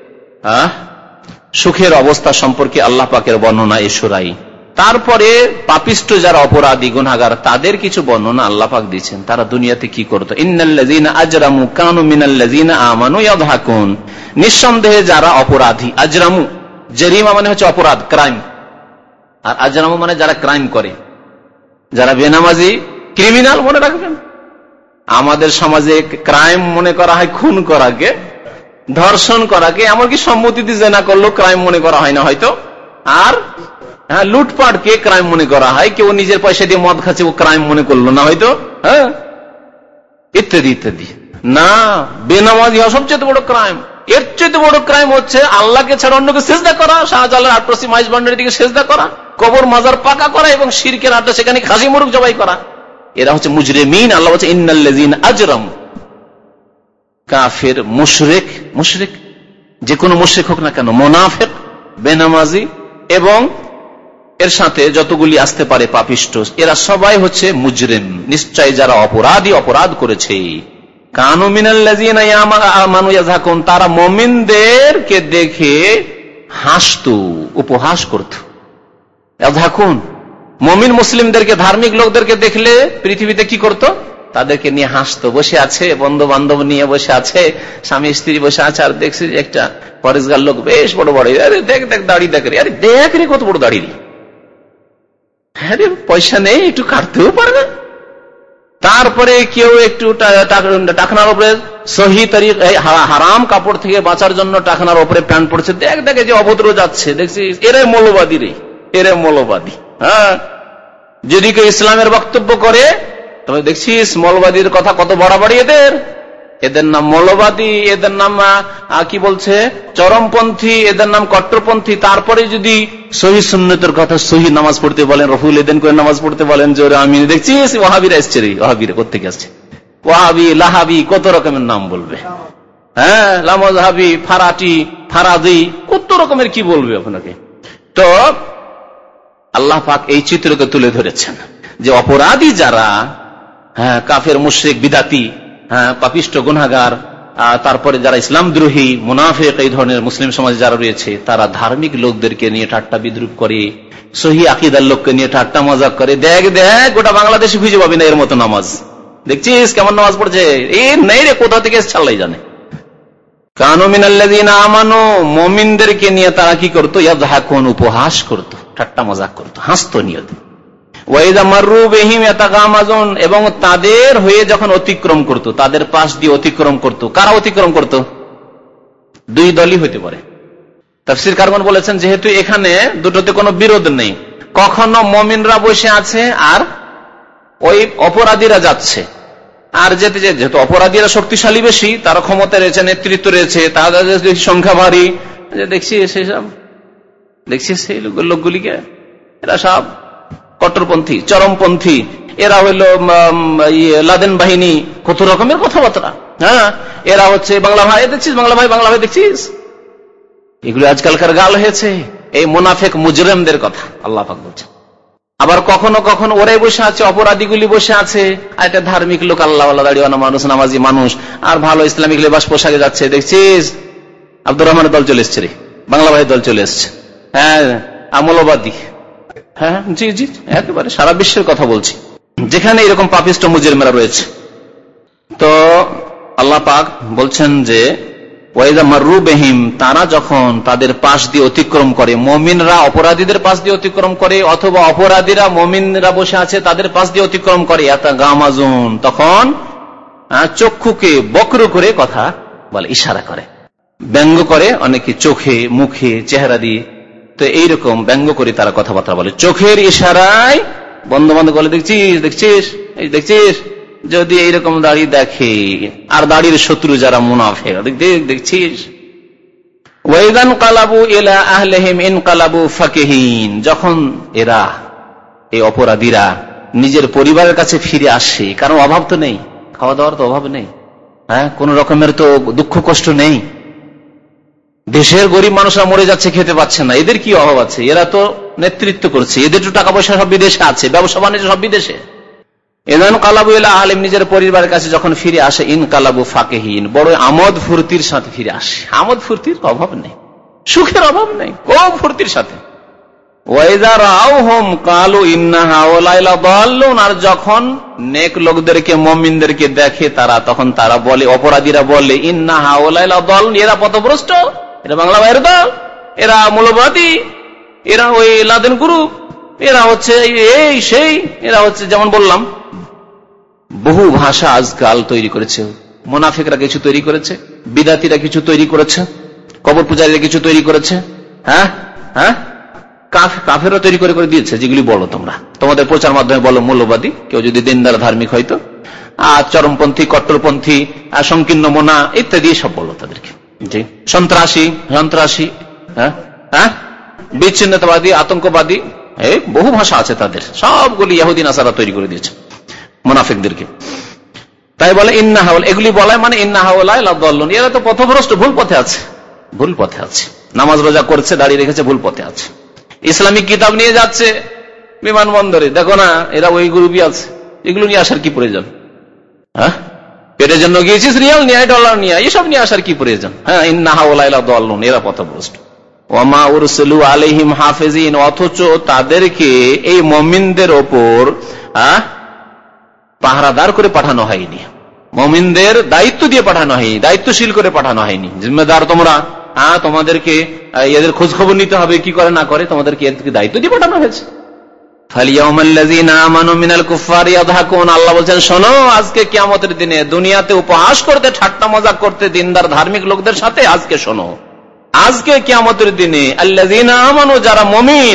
সুখের অবস্থা সম্পর্কে আল্লাহ পাকের বর্ণনা এই সূরায়। তারপরে পাপিষ্ট যারা অপরাধী গুনাহগার, তাদের কিছু বর্ণনা আল্লাহ পাক দিয়েছেন, তারা দুনিয়াতে কি করতো। ইন্নাল্লাযীনা আজরামু কানু মিনাল্লাযীনা আমানু ইয়াদহাকুন, নিঃসন্দেহে যারা অপরাধী, আজরামু, জরিমা মানে হচ্ছে অপরাধ, ক্রাইম, আর আজরামু মানে যারা ক্রাইম করে, যারা বেনামাজি, ক্রিমিনাল। মনে রাখবেন, আমাদের সমাজে ক্রাইম মনে করা হয় খুন করাকে, ধর্ষণ করাকে, এমনকি সম্মতি দিয়ে জেনা করলেও ক্রাইম মনে করা হয় না হয়তো, আর লুটপাটকে ক্রাইম মনে করা হয়, কেউ নিজের পয়সা দিয়ে মদ খাচ্ছে, ও ক্রাইম মনে করলো না হয়তো, ইত্যাদি ইত্যাদি। না, বেনামাজি হওয়া সবচেয়ে বড় ক্রাইম। এর চেয়ে বড় ক্রাইম হচ্ছে আল্লাহকে ছাড়া অন্যকে সেজদা করা, শাহজালাল আটরসি মাইজ ভান্ডারের দিকে সেজদা করা, কবর মাজার পাকা করা, এবং শিরকের আড্ডা, সেখানে খাসি মুরগ জবাই করা। এরা হচ্ছে মুজরিমিন। আল্লাহ বলছে ইন্নাল্লাযীনা আজরামু, কাফের, মুশরিক, মুশরিক যে কোনো মুশরিক হোক না কেন, মুনাফিক, বেনামাজি, এবং এর সাথে যতগুলি আসতে পারে পাপিষ্ট, এরা সবাই হচ্ছে মুজরিম। নিশ্চয় যারা অপরাধী, অপরাধ করেছে। কানু মিনাল্লাযীনা আমানু ইয়াযহাকুন, তারা মুমিনদেরকে দেখে হাসতো, উপহাস করত। ইয়াযহাকুন, মুমিন মুসলিমদেরকে, ধার্মিক লোকদেরকে দেখলে পৃথিবীতে কি করত? তাদেরকে নিয়ে হাসতো। বসে আছে, বন্ধু বান্ধব নিয়ে বসে আছে, স্বামী স্ত্রী বসে আছে, আর দেখছে একটা পরেশগার লোক, বেশ বড় বড়, আরে দেখ দেখ দাড়ি দেখ রে, আরে দেখ রে কত বড় দাড়ি রে, হ্যাঁ রে পয়সা নেই, একটু কাটতেও পারে না। তারপরে কেউ একটু টাকনার উপরে সহি তারিখ, হারাম কাপড় থেকে বাঁচার জন্য টাকনার উপরে প্যান্ট পড়ছে, দেখ দেখে যে অভদ্র যাচ্ছে, দেখছি এরে মৌলবাদী রে, এরে মৌলবাদী। হ্যাঁ, যদি কেউ ইসলামের বক্তব্য করে, তবে দেখছিস মৌলবাদীর কথা কত বাড়াবাড়ি, এদের নাম মৌলবাদী, এদের নাম কি বলছে চরমপন্থী, এদের নাম কট্টরপন্থী। তারপরে যদি সহি সুন্নতের কথা, সহি নামাজ পড়তে বলেন, রফুল এদেন করে নামাজ পড়তে বলেন, জোরে আমি দেখছিস ওয়াহাবিরা এসছে রে, ওয়াহাবিরা কোথেকে আসছে, ওয়াহাবি লাহাবি কত রকমের নাম বলবে, হ্যাঁ লামজহাবি ফারাটি ফারাদি কত রকমের কি বলবে আপনাকে। তো আল্লাহ পাক এই চিত্রকে তুলে ধরেছেন যে অপরাধী যারা, হ্যাঁ কাফের মুশরিক বিদাতি, হ্যাঁ পাপিষ্ট গুনাহগার, তারপরে যারা ইসলাম দ্রোহী মুনাফিক, এই ধরনের মুসলিম সমাজে যারা রয়েছে, তারা ধার্মিক লোকদেরকে নিয়ে ঠাট্টা বিদ্রুপ করে, সহি আকীদার লোককে নিয়ে ঠাট্টা মজাক করে। দেখ দেখ গোটা বাংলাদেশে খুঁজে পাবি না এর মতো নামাজ, দেখছিস কেমন নামাজ পড়ছে, এই নেই রে, কোথা থেকে ছাড়লাই জানে। কানু মিনাল্লাযীনা আমানু, মুমিনদেরকে নিয়ে তারা কি করতো, ইয়াযহাকুন, উপহাস করতো, ঠাট্টা মজাক করতো, হাসতো নিয়ত। ওয়াইযা মাররু বিহিম ইয়াতাগামাজুন, এবং তাদের হয়ে যখন অতিক্রম করত, তাদের পাশ দিয়ে অতিক্রম করত। কারা অতিক্রম করত? দুই দলই হতে পারে। তাফসীর কারগণ বলেছেন যেহেতু এখানে দুটোতে কোনো বিরোধ নেই, কখনো মুমিনরা বসে আছে আর ওই অপরাধীরা যাচ্ছে, আর যেতে যেহেতু অপরাধীরা শক্তিশালী বেশি, তারা ক্ষমতা রয়েছে, নেতৃত্ব রয়েছে, তাদের সংখ্যা ভারী, দেখছিস সেসব, দেখছিস সেই লোকগুলিকে, এরা সব কট্টরপন্থী চরমপন্থী, এরা হইল লাদেন বাহিনী, কত রকমের কথাবার্তা, হ্যাঁ এরা হচ্ছে বাংলা ভাই, দেখছিস বাংলা ভাই, বাংলা ভাই দেখছিস, এগুলো আজকালকার গাল হয়েছে এই মুনাফিক মুজরিমদের কথা আল্লাহ পাক বলছেন। আবার কখনো কখনো ওরাই বসে আছে, অপরাধীগুলি বসে আছে, আর একটা ধার্মিক লোক আল্লাহওয়ালা দাড়িওয়ালা মানুষ, নামাজি মানুষ, আর ভালো ইসলামিক লেবাস পোশাকে যাচ্ছে, দেখছিস আব্দুর রহমানের দল চলে এসছে রে, বাংলা ভাইয়ের দল চলে এসছে, হ্যাঁ আমলবাদী, হ্যাঁ জি জি একেবারে সারা বিশ্বের কথা বলছি, যেখানে এরকম পাপিষ্ট মুজরিমরা রয়েছে। তো আল্লাহ পাক বলছেন যে ওয়াইযা মাররু বিহিম, তারা যখন তাদের পাশ দিয়ে অতিক্রম করে, মুমিনরা অপরাধীদের পাশ দিয়ে অতিক্রম করে, অথবা অপরাধীরা মুমিনরা বসে আছে তাদের পাশ দিয়ে অতিক্রম করে, ইয়াতাগামাজুন, তখন চক্ষুকে বক্র করে কথা বলে, ইশারা করে, ব্যঙ্গ করে, অনেকে চোখে মুখে চেহারা দিয়ে, তো এইরকম ব্যঙ্গ করে তারা কথাবার্তা বলে, চোখের ইশারায় বন্ধু বান্ধব বলে, দেখছিস দেখছিস এই দেখছিস, যদি এইরকম দাড়ি দেখে, আর দাড়ির শত্রু যারা মুনাফিক, দেখছিস। ওয়াইদান কালাবু ইলা আহলিহিম ইনকালাবু ফাকিহিন, যখন এরা এই অপরাধীরা নিজের পরিবারের কাছে ফিরে আসে, কারণ অভাব তো নেই, খাওয়া দাওয়ার তো অভাব নেই, হ্যাঁ কোন রকমের তো দুঃখ কষ্ট নেই, দেশের গরিব মানুষরা মরে যাচ্ছে, খেতে পাচ্ছে না, এদের কি অভাব আছে, এরা তো নেতৃত্ব করছে, এদের তো টাকা পয়সা সব বিদেশে আছে, ব্যবসা বাণিজ্য সব বিদেশে। এদান কালাবু ইলা আহলিম, নিজের পরিবারের কাছে যখন ফিরে আসে, ইন কালাবু ফাকিহিন, বড় আমোদ ফুর্তির সাথে ফিরে আসে, আমোদ ফুর্তির অভাব নেই, সুখের অভাব নেই, খুব ফুর্তির সাথে। ওয়াইযা রাআউহুম ক্বালু ইন্না হাউলাই লাদাল্লুন, আর যখন নেক লোকদেরকে মুমিনদেরকে দেখে তারা, তখন তারা বলে, অপরাধীরা বলে, ইন্না হাউলাই লাদাল্লুন, এরা পথভ্রষ্ট, এরা বাংলা ভাইয়ের দল, এরা মৌলবাদী, এরা ওই লাদেন গ্রুপ, এরা হচ্ছে এই সেই, এরা হচ্ছে যেমন বললাম বহু ভাষা আজকাল তৈরি করেছে, মুনাফিকরা কিছু তৈরি করেছে, বিদাতিরা কিছু তৈরি করেছে, কবর পূজারীরা কিছু তৈরি করেছে, হ্যাঁ হ্যাঁ কাফেরও তৈরি করে করে দিয়েছে, যেগুলি বলো তোমরা, তোমাদের প্রচার মাধ্যমে বলো মৌলবাদী, কেউ যদি দিনদার ধার্মিক হয়তো, আর চরমপন্থী কট্টরপন্থী সংকীর্ণ মোনা ইত্যাদি সব বলো তাদেরকে, জি সন্ত্রাসী সন্ত্রাসী, হ্যাঁ হ্যাঁ বিচ্ছিন্নতাবাদী আতঙ্কবাদী, এই বহু ভাষা আছে তাদের, সবগুলি ইহুদি নাসারা তৈরি করে দিয়েছে মুনাফিকদেরকে। তাই বলে ইন্না হাওলা, এগুলি বলায় মানে ইন্না হাওলা লাদাল্লুন, এরা তো পথভ্রষ্ট, ভুল পথে আছে, ভুল পথে আছে, নামাজ রোজা করছে, দাঁড়িয়ে রেখেছে, ভুল পথে আছে, ইসলামিক কিতাব নিয়ে যাচ্ছে বিমানবন্দরে, দেখো না এরা ওই গ্রুপই আছে, এগুলো নিয়ে আসার কি প্রয়োজন, হ্যাঁ পেটের জন্য গিয়েছিস, রিয়াল নিয়ে ডলার নিয়ে, এসব নিয়ে আসার কি প্রয়োজন, হ্যাঁ ইন্না হাওলা লাদাল্লুন, এরা পথভ্রষ্ট। ওয়ামা উরসিলু আলাইহিম হাফিজিন, অথচ তাদেরকে এই মুমিনদের ওপর পাহারাদার করে পাঠানো হয়নি, মুমিনদের দায়িত্ব দিয়ে পাঠানো হয়নি, দায়িত্বশীল করে পাঠানো হয়নি, জিম্মেদার তোমরা, তোমাদেরকে এদের খোঁজ খবর নিতে হবে, কি করে না করে, তোমাদেরকে এদেরকে দায়িত্ব দিয়ে পাঠানো হয়েছে। ফালিয়াউমাল্লাযীনা আমানু মিনাল কুফফারি ইয়াদহাকুন, আল্লাহ বলেন শোনো, আজকে কিয়ামতের দিনে দুনিয়াতে উপহাস করতে, ঠাট্টা মজাক করতে দিনদার ধার্মিক লোকদের সাথে, আজকে শোনো, আজকে কিয়ামতের দিনে আল্লাযীনা আমানু, যারা মুমিন,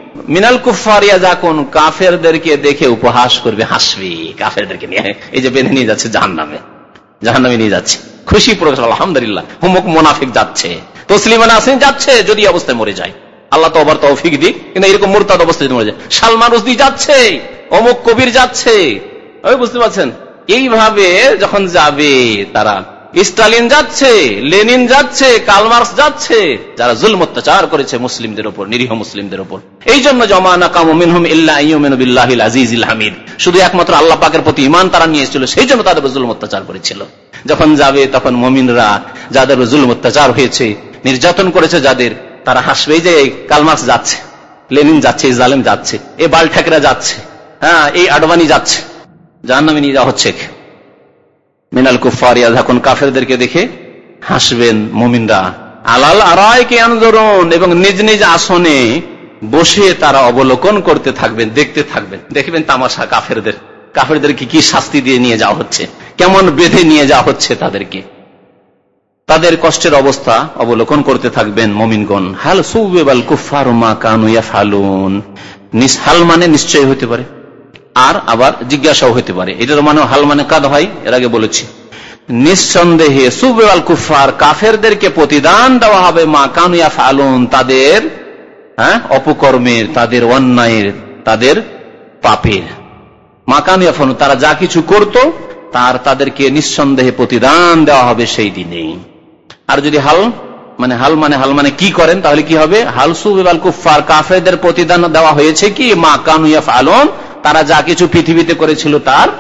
মিনাল কুফার ইয়াজাকুন, কাফেরদেরকে দেখে উপহাস করবে, হাসবে কাফেরদেরকে নিয়ে। এই যে বেঁধে নিয়ে যাচ্ছে জাহান্নামে নিয়ে যাচ্ছে, খুশি প্রকাশ, আলহামদুলিল্লাহ হুমুক মুনাফিক যাচ্ছে, তসলিমান আসেন যাচ্ছে, যদি অবস্থায় মরে যায়, আল্লাহ তো আবার তৌফিক দিক, কিন্তু এরকম মুরতাদ অবস্থায় মরে যায়। সালমান রুশদি যাচ্ছে, অমুক কবির যাচ্ছে, বুঝতে পারছেন? এইভাবে যখন যাবে তারা, স্টালিন যাচ্ছে, লেনিন যাচ্ছে, কার্ল মার্কস যাচ্ছে, যারা জুলম অত্যাচার করেছে মুসলিমদের উপর, নিরীহ মুসলিমদের উপর। এই জন্য জামা নাকামু মিনহুম ইল্লা আইয়ুমিনু বিল্লাহিল আজিজিল হামিদ, শুধু একমাত্র আল্লাহ পাকের প্রতি ঈমান তারা নিয়ে এসেছিল, সেই জন্য তাদের উপর জুলম অত্যাচার করেছিল। যখন যাবে তখন মুমিনরা, যাদের জুলম অত্যাচার হয়েছে, নির্যাতন করেছে যাদের, তারা হাসবে যে কার্ল মার্কস যাচ্ছে, লেনিন যাচ্ছে, জালেম যাচ্ছে, এই বালঠাকরা যাচ্ছে, হ্যাঁ এই আডবাণী যাচ্ছে, জাহান্নামে নিয়ে যাওয়া হচ্ছে। মিনাল কুফার ইয়াযহাকুন, কাফেরদেরকে দেখে হাসবেন মুমিনরা। আলাল আরাইকি ইয়ানজুরুন, এবং নিজ নিজ আসনে বসে তারা অবলোকন করতে থাকবেন, দেখতে থাকবেন, দেখবেন তামাশা কাফেরদেরকে কি শাস্তি দিয়ে নিয়ে যাওয়া হচ্ছে, কেমন বেঁধে নিয়ে যাওয়া হচ্ছে তাদেরকে, তাদের কষ্টের অবস্থা অবলোকন করতে থাকবেন মুমিনগণ। হাল সুবিবাল কুফারু মা কানু ইয়াফআলুন, হাল মানে নিশ্চয় হতে পারে, আর আবার জিজ্ঞাসাও হতে পারে। এটার মানে হাল মানে কাদ হয়, এর আগে বলেছি। নিঃসন্দেহে সুবিবাল কুফার, কাফেরদেরকে প্রতিদান দেওয়া হবে, মা কানু ইয়াফআলুন, তাদের অপকর্মের, তাদের অন্যায়ের, তাদের পাপের। মা কানু ইয়াফআলুন, তারা যা কিছু করত তাদেরকে নিঃসন্দেহে প্রতিদান দেওয়া হবে সেই দিনে। আর যদি হাল মানে কি করেন, তাহলে কি হবে? হাল সুবিবাল কুফার, কাফেরদের প্রতিদান দেওয়া হয়েছে কি মা কানু ইয়াফআলুন, তারা যা কিছু পৃথিবীতে করেছিল তার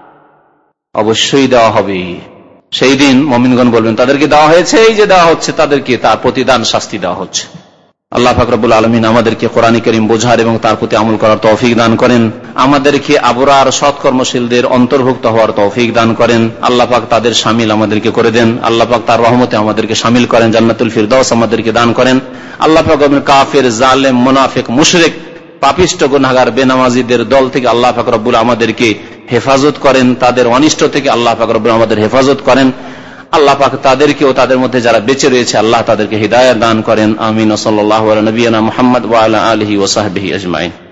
অবশ্যই দেওয়া হবে। সেই দিন মুমিনগণ বলবেন তাদেরকে দেওয়া হয়েছে, এই যে দেওয়া হচ্ছে তাদেরকে, তার প্রতিদান শাস্তি দেওয়া হচ্ছে। আল্লাহ পাক রব্বুল আলামিন আমাদেরকে কোরআন কারীম বোঝার এবং তার প্রতি আমল করার তৌফিক দান করেন, আমাদেরকে আবরার সৎকর্মশীলদের অন্তর্ভুক্ত হওয়ার তৌফিক দান করেন। আল্লাহ পাক তাদের শামিল আমাদেরকে করে দেন, আল্লাহ পাক তার রহমতে আমাদেরকে শামিল করেন, জান্নাতুল ফিরদাউস আমাদেরকে দান করেন। আল্লাহ পাক কাফের, জালেম, মুনাফিক, মুশরিক, পাপিষ্ট, গুনাহগার, বেনামাজিদের দল থেকে আল্লাহ পাক রব্বুল আমাদেরকে হেফাজত করেন, তাদের অনিষ্ট থেকে আল্লাহ পাক রব্বুল আমাদের হেফাজত করেন। আল্লাহ পাক তাদেরকেও, তাদের মধ্যে যারা বেঁচে রয়েছে, আল্লাহ তাদেরকে হিদায়াত দান করেন। আমিন। সাল্লাল্লাহু আলা নবিয়িনা মুহাম্মদ ওয়া আলা আলিহি ওয়া সাহবিহি আজমাইন।